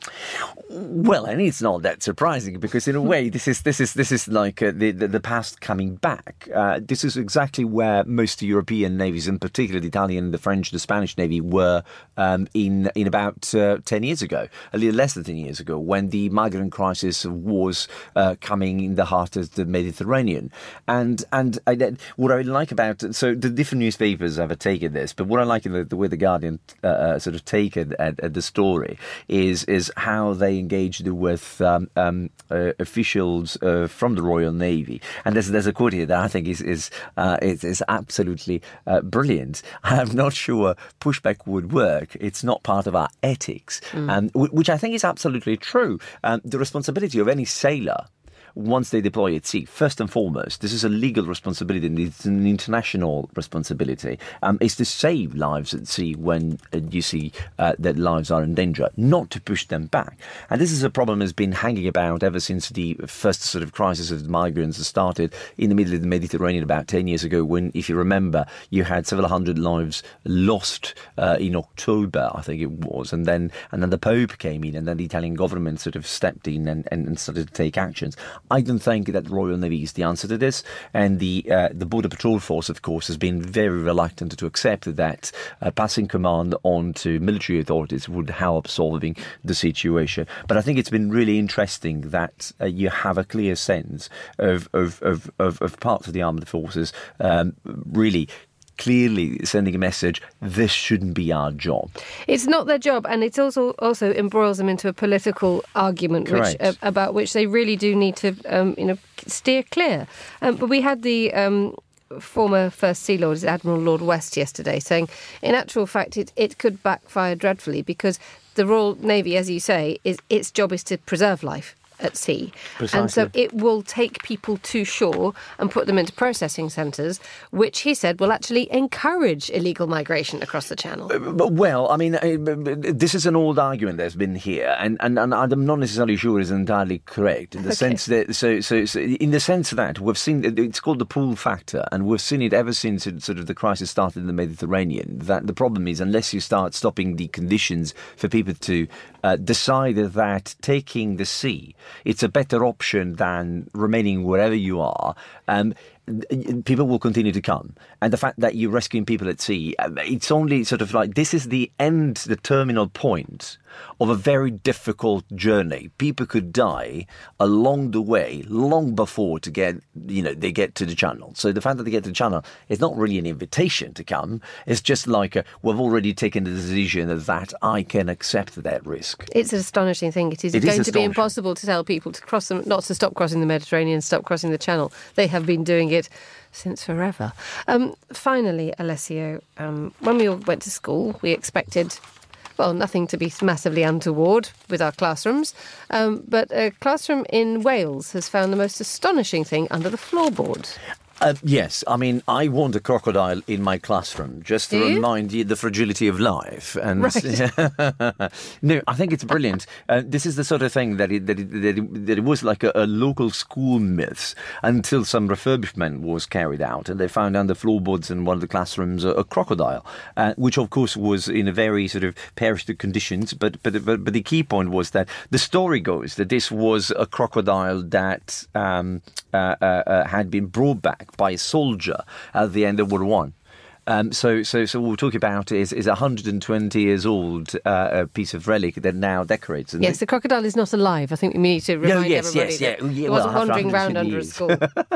Well, and it's not that surprising because, in a way, this is this is this is like uh, the, the the past coming back. Uh, this is exactly where most European navies, in particular the Italian, the French, the Spanish Navy, were um, in in about uh, ten years ago, a little less than ten years ago, when the migrant crisis was uh, coming in the heart of the Mediterranean. And and I, what I like about so the different newspapers have taken this, but what I like in the, the way the Guardian uh, sort of take it at, at the story is is how they engaged with um, um, uh, officials uh, from the Royal Navy. And there's there's a quote here that I think is is uh, is, is absolutely uh, brilliant. I'm not sure pushback would work. It's not part of our ethics, mm. um, which I think is absolutely true. Um, the responsibility of any sailor, once they deploy at sea, first and foremost, this is a legal responsibility and it's an international responsibility, um, is to save lives at sea when uh, you see uh, that lives are in danger, not to push them back. And this is a problem that's been hanging about ever since the first sort of crisis of migrants started in the middle of the Mediterranean about ten years ago, when, if you remember, you had several hundred lives lost uh, in October, I think it was, and then and then the Pope came in and then the Italian government sort of stepped in and, and, and started to take actions. I don't think that the Royal Navy is the answer to this, and the uh, the Border Patrol Force, of course, has been very reluctant to accept that uh, passing command on to military authorities would help solving the situation. But I think it's been really interesting that uh, you have a clear sense of of, of, of of parts of the armed forces um, really clearly sending a message, this shouldn't be our job. It's not their job, and it also also embroils them into a political argument which, uh, about which they really do need to um, you know, steer clear. Um, but we had the um, former First Sea Lord, Admiral Lord West, yesterday saying, in actual fact, it, it could backfire dreadfully because the Royal Navy, as you say, is its job is to preserve life at sea. Precisely. And so it will take people to shore and put them into processing centres, which he said will actually encourage illegal migration across the Channel. Uh, well, I mean, uh, this is an old argument that's been here, and, and, and I'm not necessarily sure it's entirely correct in the okay. sense that, so, so, so in the sense that we've seen, it's called the pull factor, and we've seen it ever since it, sort of the crisis started in the Mediterranean, that the problem is, unless you start stopping the conditions for people to uh, decide that taking the sea, it's a better option than remaining wherever you are. Um, people will continue to come. And the fact that you're rescuing people at sea, it's only sort of like, this is the end, the terminal point of a very difficult journey. People could die along the way, long before to get, you know, they get to the Channel. So the fact that they get to the Channel is not really an invitation to come. It's just like, a, we've already taken the decision that I can accept that risk. It's an astonishing thing. It is it going is to be impossible to tell people to cross them, not to stop crossing the Mediterranean, stop crossing the Channel. They have been doing it since forever. Um, finally, Alessio, um, when we all went to school, we expected, well, nothing to be massively untoward with our classrooms, um, but a classroom in Wales has found the most astonishing thing under the floorboards. Uh, yes, I mean, I want a crocodile in my classroom just to you? remind you the fragility of life. And right. No, I think it's brilliant. Uh, this is the sort of thing that it, that it, that it, that it was like a, a local school myth until some refurbishment was carried out, and they found under floorboards in one of the classrooms a, a crocodile, uh, which of course was in a very sort of perished conditions. But, but but but the key point was that the story goes that this was a crocodile that um, uh, uh, uh, had been brought back by a soldier at the end of World War One. Um, so, so, so what we're talking about is is a one hundred twenty years old uh, a piece of relic that now decorates. Yes, the crocodile is not alive. I think we need to remind no, yes, everybody yes, yeah, that yeah, it wasn't well, wandering around under a school.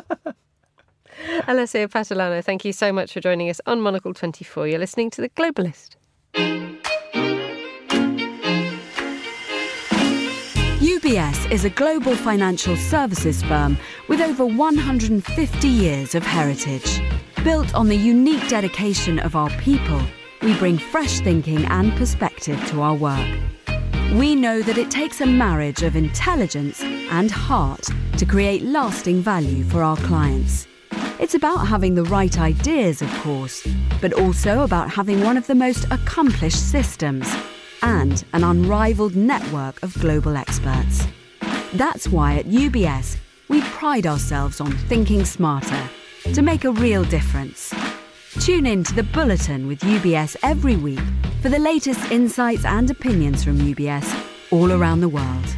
Alessio Patalano, thank you so much for joining us on Monocle twenty-four. You're listening to The Globalist. U B S is a global financial services firm with over one hundred fifty years of heritage. Built on the unique dedication of our people, we bring fresh thinking and perspective to our work. We know that it takes a marriage of intelligence and heart to create lasting value for our clients. It's about having the right ideas, of course, but also about having one of the most accomplished systems and an unrivaled network of global experts. That's why at U B S, we pride ourselves on thinking smarter to make a real difference. Tune in to The Bulletin with U B S every week for the latest insights and opinions from U B S all around the world.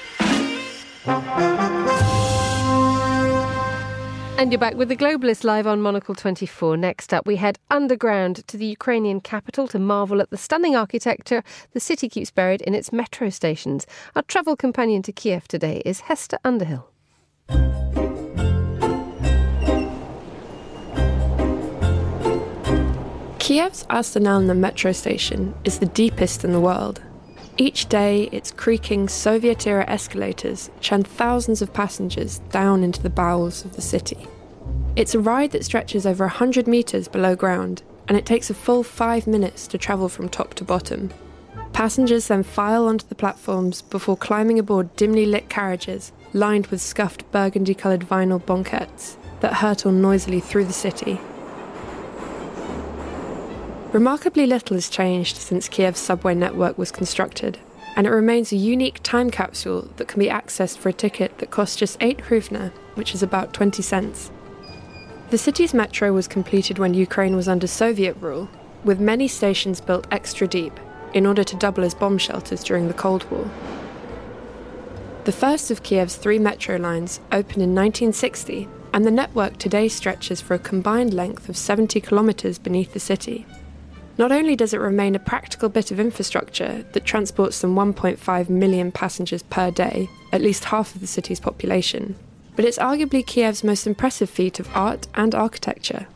And you're back with The Globalist live on Monocle twenty-four. Next up, we head underground to the Ukrainian capital to marvel at the stunning architecture the city keeps buried in its metro stations. Our travel companion to Kiev today is Hester Underhill. Kiev's Asternalna metro station is the deepest in the world. Each day, its creaking Soviet-era escalators churn thousands of passengers down into the bowels of the city. It's a ride that stretches over one hundred metres below ground, and it takes a full five minutes to travel from top to bottom. Passengers then file onto the platforms before climbing aboard dimly lit carriages lined with scuffed burgundy-coloured vinyl banquettes that hurtle noisily through the city. Remarkably little has changed since Kiev's subway network was constructed, and it remains a unique time capsule that can be accessed for a ticket that costs just eight hryvnia, which is about twenty cents. The city's metro was completed when Ukraine was under Soviet rule, with many stations built extra deep in order to double as bomb shelters during the Cold War. The first of Kiev's three metro lines opened in nineteen sixty, and the network today stretches for a combined length of seventy kilometres beneath the city. Not only does it remain a practical bit of infrastructure that transports some one point five million passengers per day, at least half of the city's population, but it's arguably Kiev's most impressive feat of art and architecture.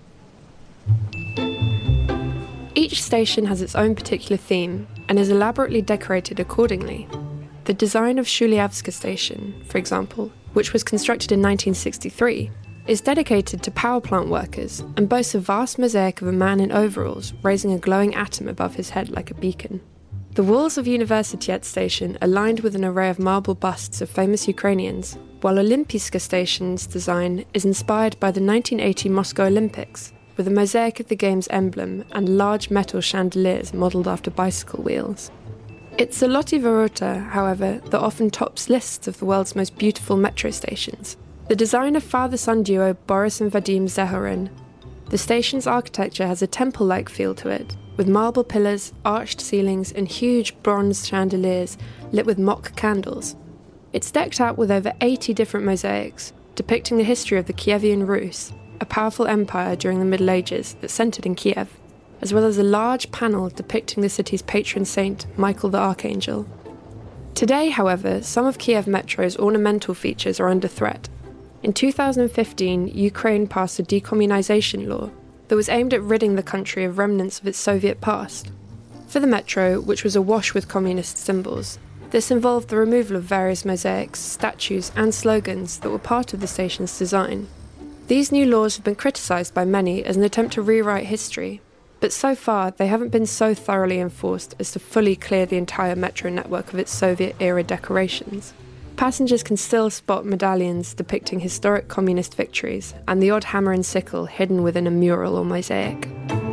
Each station has its own particular theme and is elaborately decorated accordingly. The design of Shuliavska station, for example, which was constructed in nineteen sixty-three, is dedicated to power plant workers and boasts a vast mosaic of a man in overalls raising a glowing atom above his head like a beacon. The walls of Universitet station are lined with an array of marble busts of famous Ukrainians, while Olimpiska station's design is inspired by the nineteen eighty Moscow Olympics, with a mosaic of the game's emblem and large metal chandeliers modelled after bicycle wheels. It's Zoloty Vorota, however, that often tops lists of the world's most beautiful metro stations. The design of father-son duo Boris and Vadim Zehorin. The station's architecture has a temple-like feel to it, with marble pillars, arched ceilings and huge bronze chandeliers lit with mock candles. It's decked out with over eighty different mosaics, depicting the history of the Kievan Rus, a powerful empire during the Middle Ages that centred in Kiev, as well as a large panel depicting the city's patron saint, Michael the Archangel. Today, however, some of Kiev Metro's ornamental features are under threat. In two thousand fifteen, Ukraine passed a decommunization law that was aimed at ridding the country of remnants of its Soviet past. For the metro, which was awash with communist symbols, this involved the removal of various mosaics, statues and slogans that were part of the station's design. These new laws have been criticised by many as an attempt to rewrite history, but so far they haven't been so thoroughly enforced as to fully clear the entire metro network of its Soviet-era decorations. Passengers can still spot medallions depicting historic communist victories and the odd hammer and sickle hidden within a mural or mosaic.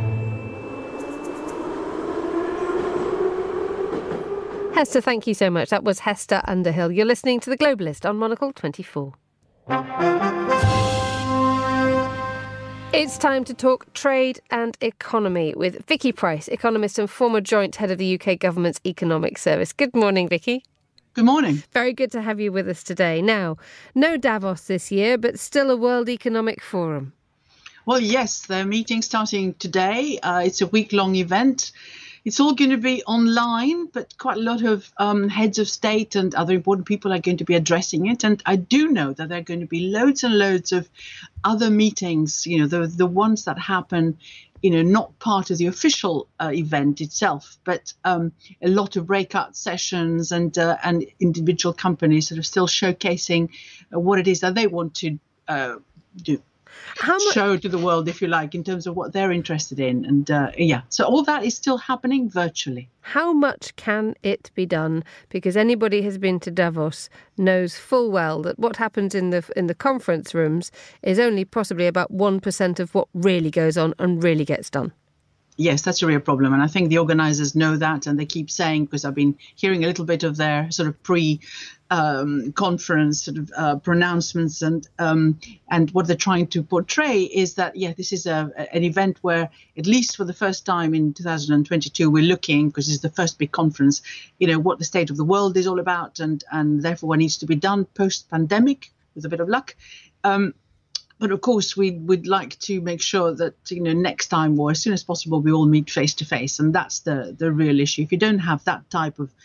Hester, thank you so much. That was Hester Underhill. You're listening to The Globalist on Monocle twenty-four. It's time to talk trade and economy with Vicky Price, economist and former joint head of the U K government's economic service. Good morning, Vicky. Good morning. Very good to have you with us today. Now, no Davos this year, but still a World Economic Forum. Well, yes, they're meeting starting today. Uh, it's a week-long event. It's all going to be online, but quite a lot of um, heads of state and other important people are going to be addressing it. And I do know that there are going to be loads and loads of other meetings, you know, the the ones that happen, you know, not part of the official uh, event itself, but um, a lot of breakout sessions and uh, and individual companies sort of still showcasing uh, what it is that they want to uh, do. How much- show to the world, if you like, in terms of what they're interested in. And uh, yeah, so all that is still happening virtually. How much can it be done? Because anybody who has been to Davos knows full well that what happens in the in the conference rooms is only possibly about one percent of what really goes on and really gets done. Yes, that's a real problem. And I think the organizers know that, and they keep saying, because I've been hearing a little bit of their sort of pre um, conference sort of uh, pronouncements, and um, and what they're trying to portray is that, yeah, this is a, an event where, at least for the first time in two thousand twenty-two, we're looking, because it's the first big conference, you know, what the state of the world is all about, and, and therefore what needs to be done post-pandemic, with a bit of luck. Um, But of course, we would like to make sure that, you know, next time or as soon as possible, we all meet face to face. And that's the, the real issue. If you don't have that type of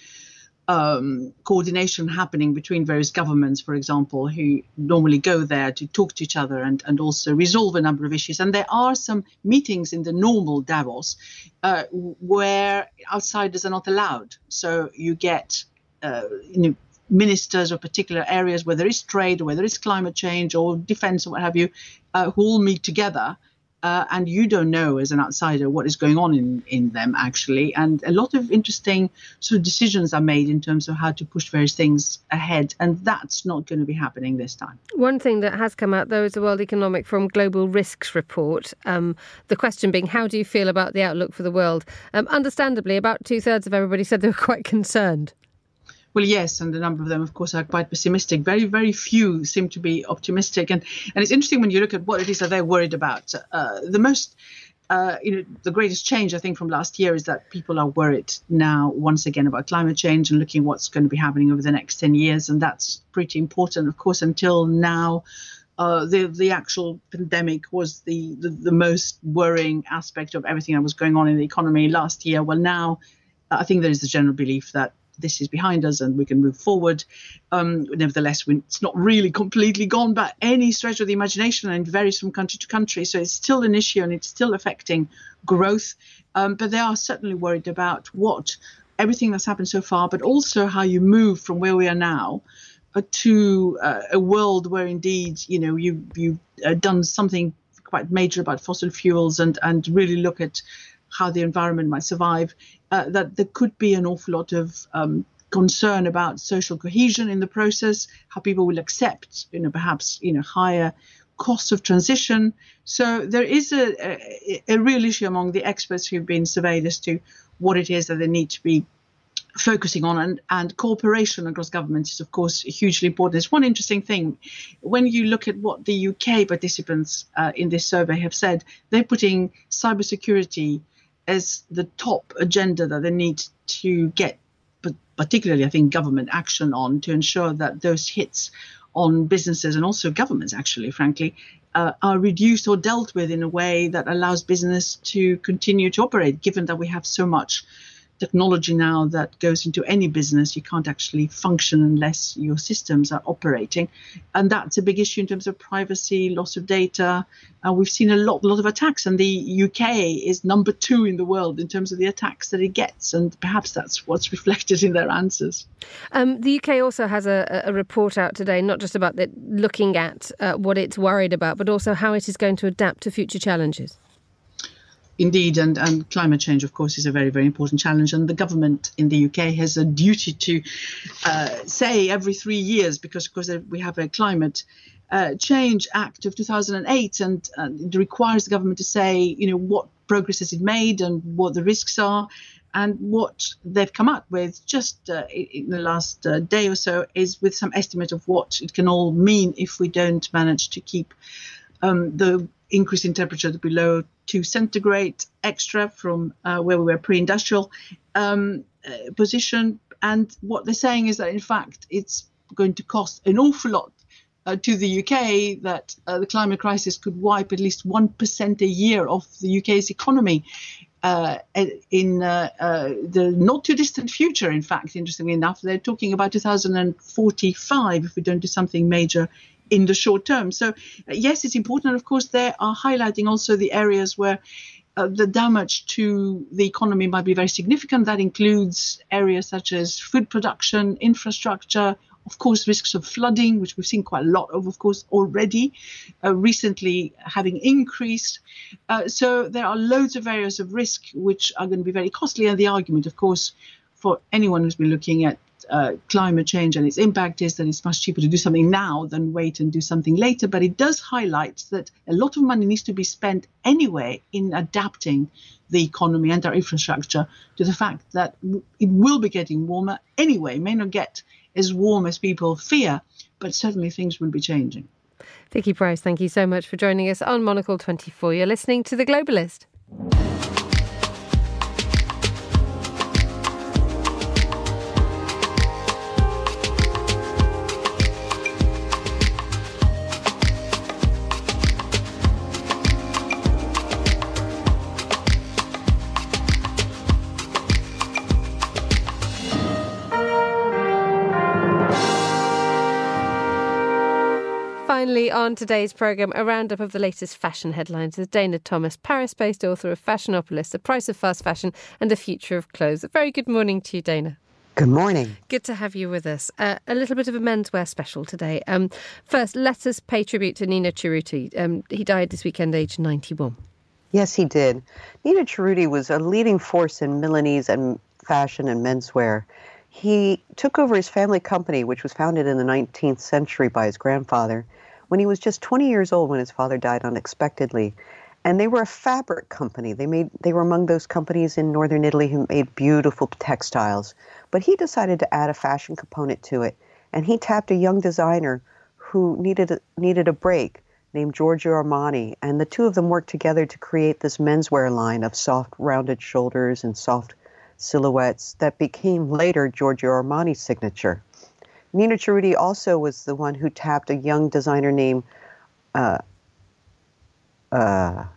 um, coordination happening between various governments, for example, who normally go there to talk to each other and, and also resolve a number of issues. And there are some meetings in the normal Davos uh, where outsiders are not allowed. So you get, uh, you know, ministers of particular areas where there is trade or where there is climate change or defense or what have you, uh, who all meet together. Uh, and you don't know as an outsider what is going on in, in them, actually. And a lot of interesting sort of decisions are made in terms of how to push various things ahead. And that's not going to be happening this time. One thing that has come out, though, is the World Economic Forum Global Risks Report. Um, the question being, how do you feel about the outlook for the world? Um, understandably, about two thirds of everybody said they were quite concerned. Well, yes, and a number of them, of course, are quite pessimistic. Very, very few seem to be optimistic. And, and it's interesting when you look at what it is that they're worried about. Uh, the most, uh, you know, the greatest change, I think, from last year is that people are worried now, once again, about climate change and looking what's going to be happening over the next ten years. And that's pretty important. Of course, until now, uh, the, the actual pandemic was the, the, the most worrying aspect of everything that was going on in the economy last year. Well, now, I think there is a general belief that this is behind us and we can move forward. Um, nevertheless, it's not really completely gone by any stretch of the imagination, and it varies from country to country. So it's still an issue and it's still affecting growth. Um, but they are certainly worried about what everything that's happened so far, but also how you move from where we are now uh, to uh, a world where indeed, you know, you, you've uh, done something quite major about fossil fuels and, and really look at how the environment might survive, uh, that there could be an awful lot of um, concern about social cohesion in the process, how people will accept, you know, perhaps, you know, higher costs of transition. So there is a, a, a real issue among the experts who've been surveyed as to what it is that they need to be focusing on, and, and cooperation across governments is, of course, hugely important. There's one interesting thing. When you look at what the U K participants uh, in this survey have said, they're putting cybersecurity as the top agenda that they need to get, but particularly, I think, government action on to ensure that those hits on businesses and also governments, actually, frankly, uh, are reduced or dealt with in a way that allows business to continue to operate, given that we have so much technology now that goes into any business. You can't actually function unless your systems are operating. And that's a big issue in terms of privacy, loss of data. Uh, we've seen a lot, lot of attacks, and the U K is number two in the world in terms of the attacks that it gets. And perhaps that's what's reflected in their answers. Um, the U K also has a, a report out today, not just about the, looking at uh, what it's worried about, but also how it is going to adapt to future challenges. Indeed, and, and climate change, of course, is a very, very important challenge. And the government in the U K has a duty to uh, say every three years, because, of course, we have a Climate uh, Change Act of two thousand eight, and uh, it requires the government to say, you know, what progress has it made and what the risks are. And what they've come up with just uh, in the last uh, day or so is with some estimate of what it can all mean if we don't manage to keep um, the increase in temperature to below two centigrade extra from uh, where we were pre-industrial um, uh, position. And what they're saying is that, in fact, it's going to cost an awful lot uh, to the U K, that uh, the climate crisis could wipe at least one percent a year off the U K's economy uh, in uh, uh, the not too distant future. In fact, interestingly enough, they're talking about two thousand forty-five if we don't do something major in the short term. So, uh, yes, it's important. Of course, they are highlighting also the areas where uh, the damage to the economy might be very significant. That includes areas such as food production, infrastructure, of course, risks of flooding, which we've seen quite a lot of, of course, already, uh, recently having increased. Uh, so there are loads of areas of risk which are going to be very costly. And the argument, of course, for anyone who's been looking at uh, climate change and its impact is that it's much cheaper to do something now than wait and do something later. But it does highlight that a lot of money needs to be spent anyway in adapting the economy and our infrastructure to the fact that it will be getting warmer anyway. It may not get as warm as people fear, but certainly things will be changing. Vicky Price, thank you so much for joining us on Monocle twenty-four. You're listening to The Globalist. Finally, on today's programme, a roundup of the latest fashion headlines with Dana Thomas, Paris-based author of Fashionopolis, The Price of Fast Fashion and the Future of Clothes. A very good morning to you, Dana. Good morning. Good to have you with us. Uh, a little bit of a menswear special today. Um, first, let us pay tribute to Nino Cerruti. Um, he died this weekend, aged ninety-one. Yes, he did. Nino Cerruti was a leading force in Milanese and fashion and menswear. He took over his family company, which was founded in the nineteenth century by his grandfather, when he was just twenty years old when his father died unexpectedly. And they were a fabric company. They made they were among those companies in northern Italy who made beautiful textiles. But he decided to add a fashion component to it. And he tapped a young designer who needed a, needed a break named Giorgio Armani. And the two of them worked together to create this menswear line of soft, rounded shoulders and soft silhouettes that became later Giorgio Armani's signature. Nino Cerruti also was the one who tapped a young designer named, uh, uh,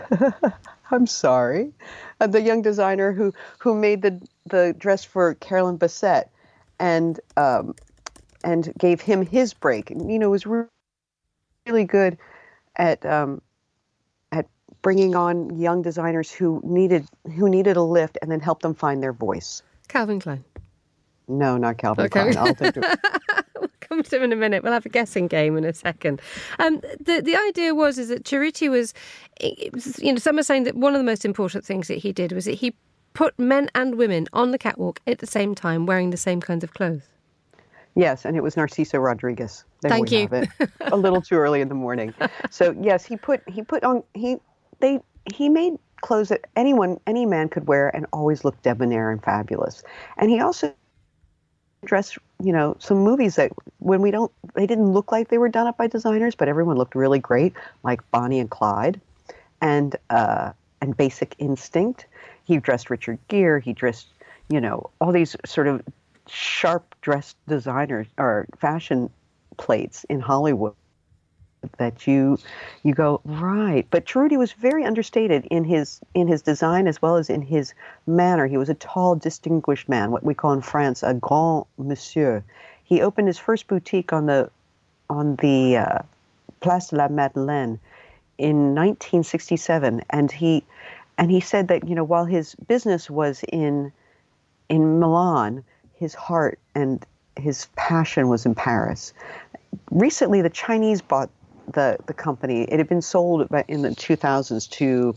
I'm sorry, uh, the young designer who, who made the, the dress for Carolyn Bessette and, um, and gave him his break. Nino was re- really good at, um, at bringing on young designers who needed, who needed a lift and then help them find their voice. Calvin Klein. No, not Calvin Okay. Klein. I'll think of We'll come to him in a minute. We'll have a guessing game in a second. Um, the the idea was is that Cerruti was, you know, some are saying that one of the most important things that he did was that he put men and women on the catwalk at the same time wearing the same kinds of clothes. Yes, and it was Narciso Rodriguez. There Thank we you. have it. A little too early in the morning. So yes, he put he put on he they he made clothes that anyone any man could wear and always look debonair and fabulous. And he also dressed, you know, some movies that when we don't, they didn't look like they were done up by designers, but everyone looked really great, like Bonnie and Clyde and uh, and Basic Instinct. He dressed Richard Gere. He dressed, you know, all these sort of sharp dressed designers or fashion plates in Hollywood that you you go, right. But Cerruti was very understated in his in his design as well as in his manner. He was a tall, distinguished man, what we call in France a grand monsieur. He opened his first boutique on the on the uh, Place de la Madeleine in nineteen sixty-seven, and he and he said that, you know, while his business was in in Milan, his heart and his passion was in Paris. Recently, the Chinese bought the the company. It had been sold in the two thousands to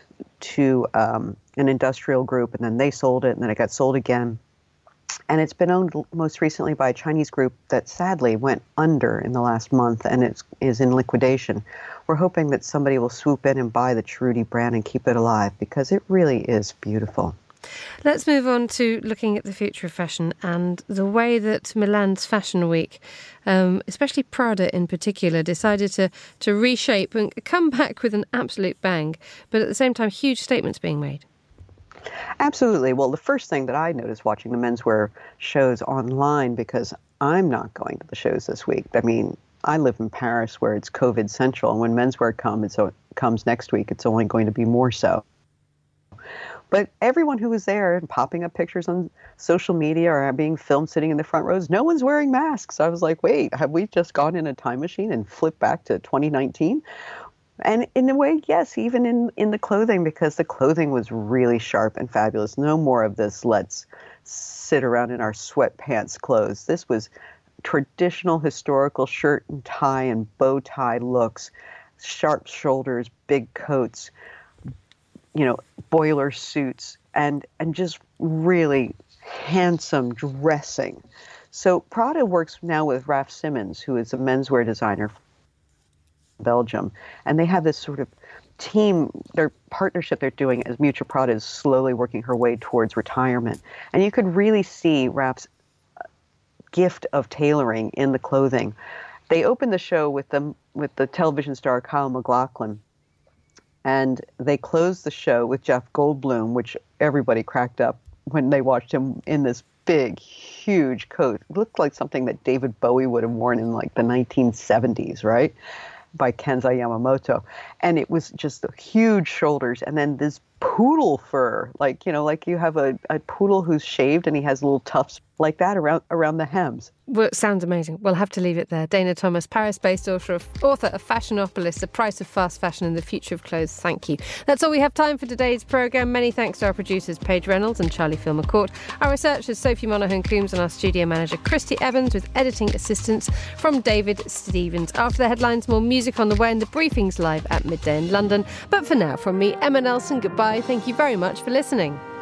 to um, an industrial group, and then they sold it, and then it got sold again. And it's been owned most recently by a Chinese group that sadly went under in the last month, and it is in liquidation. We're hoping that somebody will swoop in and buy the Cerruti brand and keep it alive, because it really is beautiful. Let's move on to looking at the future of fashion and the way that Milan's Fashion Week, um, especially Prada in particular, decided to, to reshape and come back with an absolute bang, but at the same time, huge statements being made. Absolutely. Well, the first thing that I noticed watching the menswear shows online, because I'm not going to the shows this week. I mean, I live in Paris where it's COVID central, and when menswear comes, it's, comes next week, it's only going to be more so. But everyone who was there and popping up pictures on social media or being filmed sitting in the front rows, no one's wearing masks. I was like, wait, have we just gone in a time machine and flipped back to twenty nineteen? And in a way, yes, even in, in the clothing, because the clothing was really sharp and fabulous. No more of this, let's sit around in our sweatpants clothes. This was traditional historical shirt and tie and bow tie looks, sharp shoulders, big coats, you know, boiler suits, and and just really handsome dressing. So Prada works now with Raf Simons, who is a menswear designer from Belgium, and they have this sort of team, their partnership they're doing as Miuccia Prada is slowly working her way towards retirement. And you could really see Raf's gift of tailoring in the clothing. They opened the show with them with the television star Kyle MacLachlan, and they closed the show with Jeff Goldblum, which everybody cracked up when they watched him in this big, huge coat. It looked like something that David Bowie would have worn in like the nineteen seventies, right? By Kenza Yamamoto. And it was just the huge shoulders and then this poodle fur, like, you know, like you have a, a poodle who's shaved and he has little tufts like that around around the hems. Well, it sounds amazing. We'll have to leave it there. Dana Thomas, Paris-based author of, author of Fashionopolis, The Price of Fast Fashion and the Future of Clothes. Thank you. That's all we have time for today's programme. Many thanks to our producers, Paige Reynolds and Charlie Phil-McCourt. Our researchers, Sophie Monaghan-Coombs, and our studio manager, Christy Evans, with editing assistance from David Stevens. After the headlines, more music on the way and the briefings live at midday in London. But for now, from me, Emma Nelson, goodbye. Thank you very much for listening.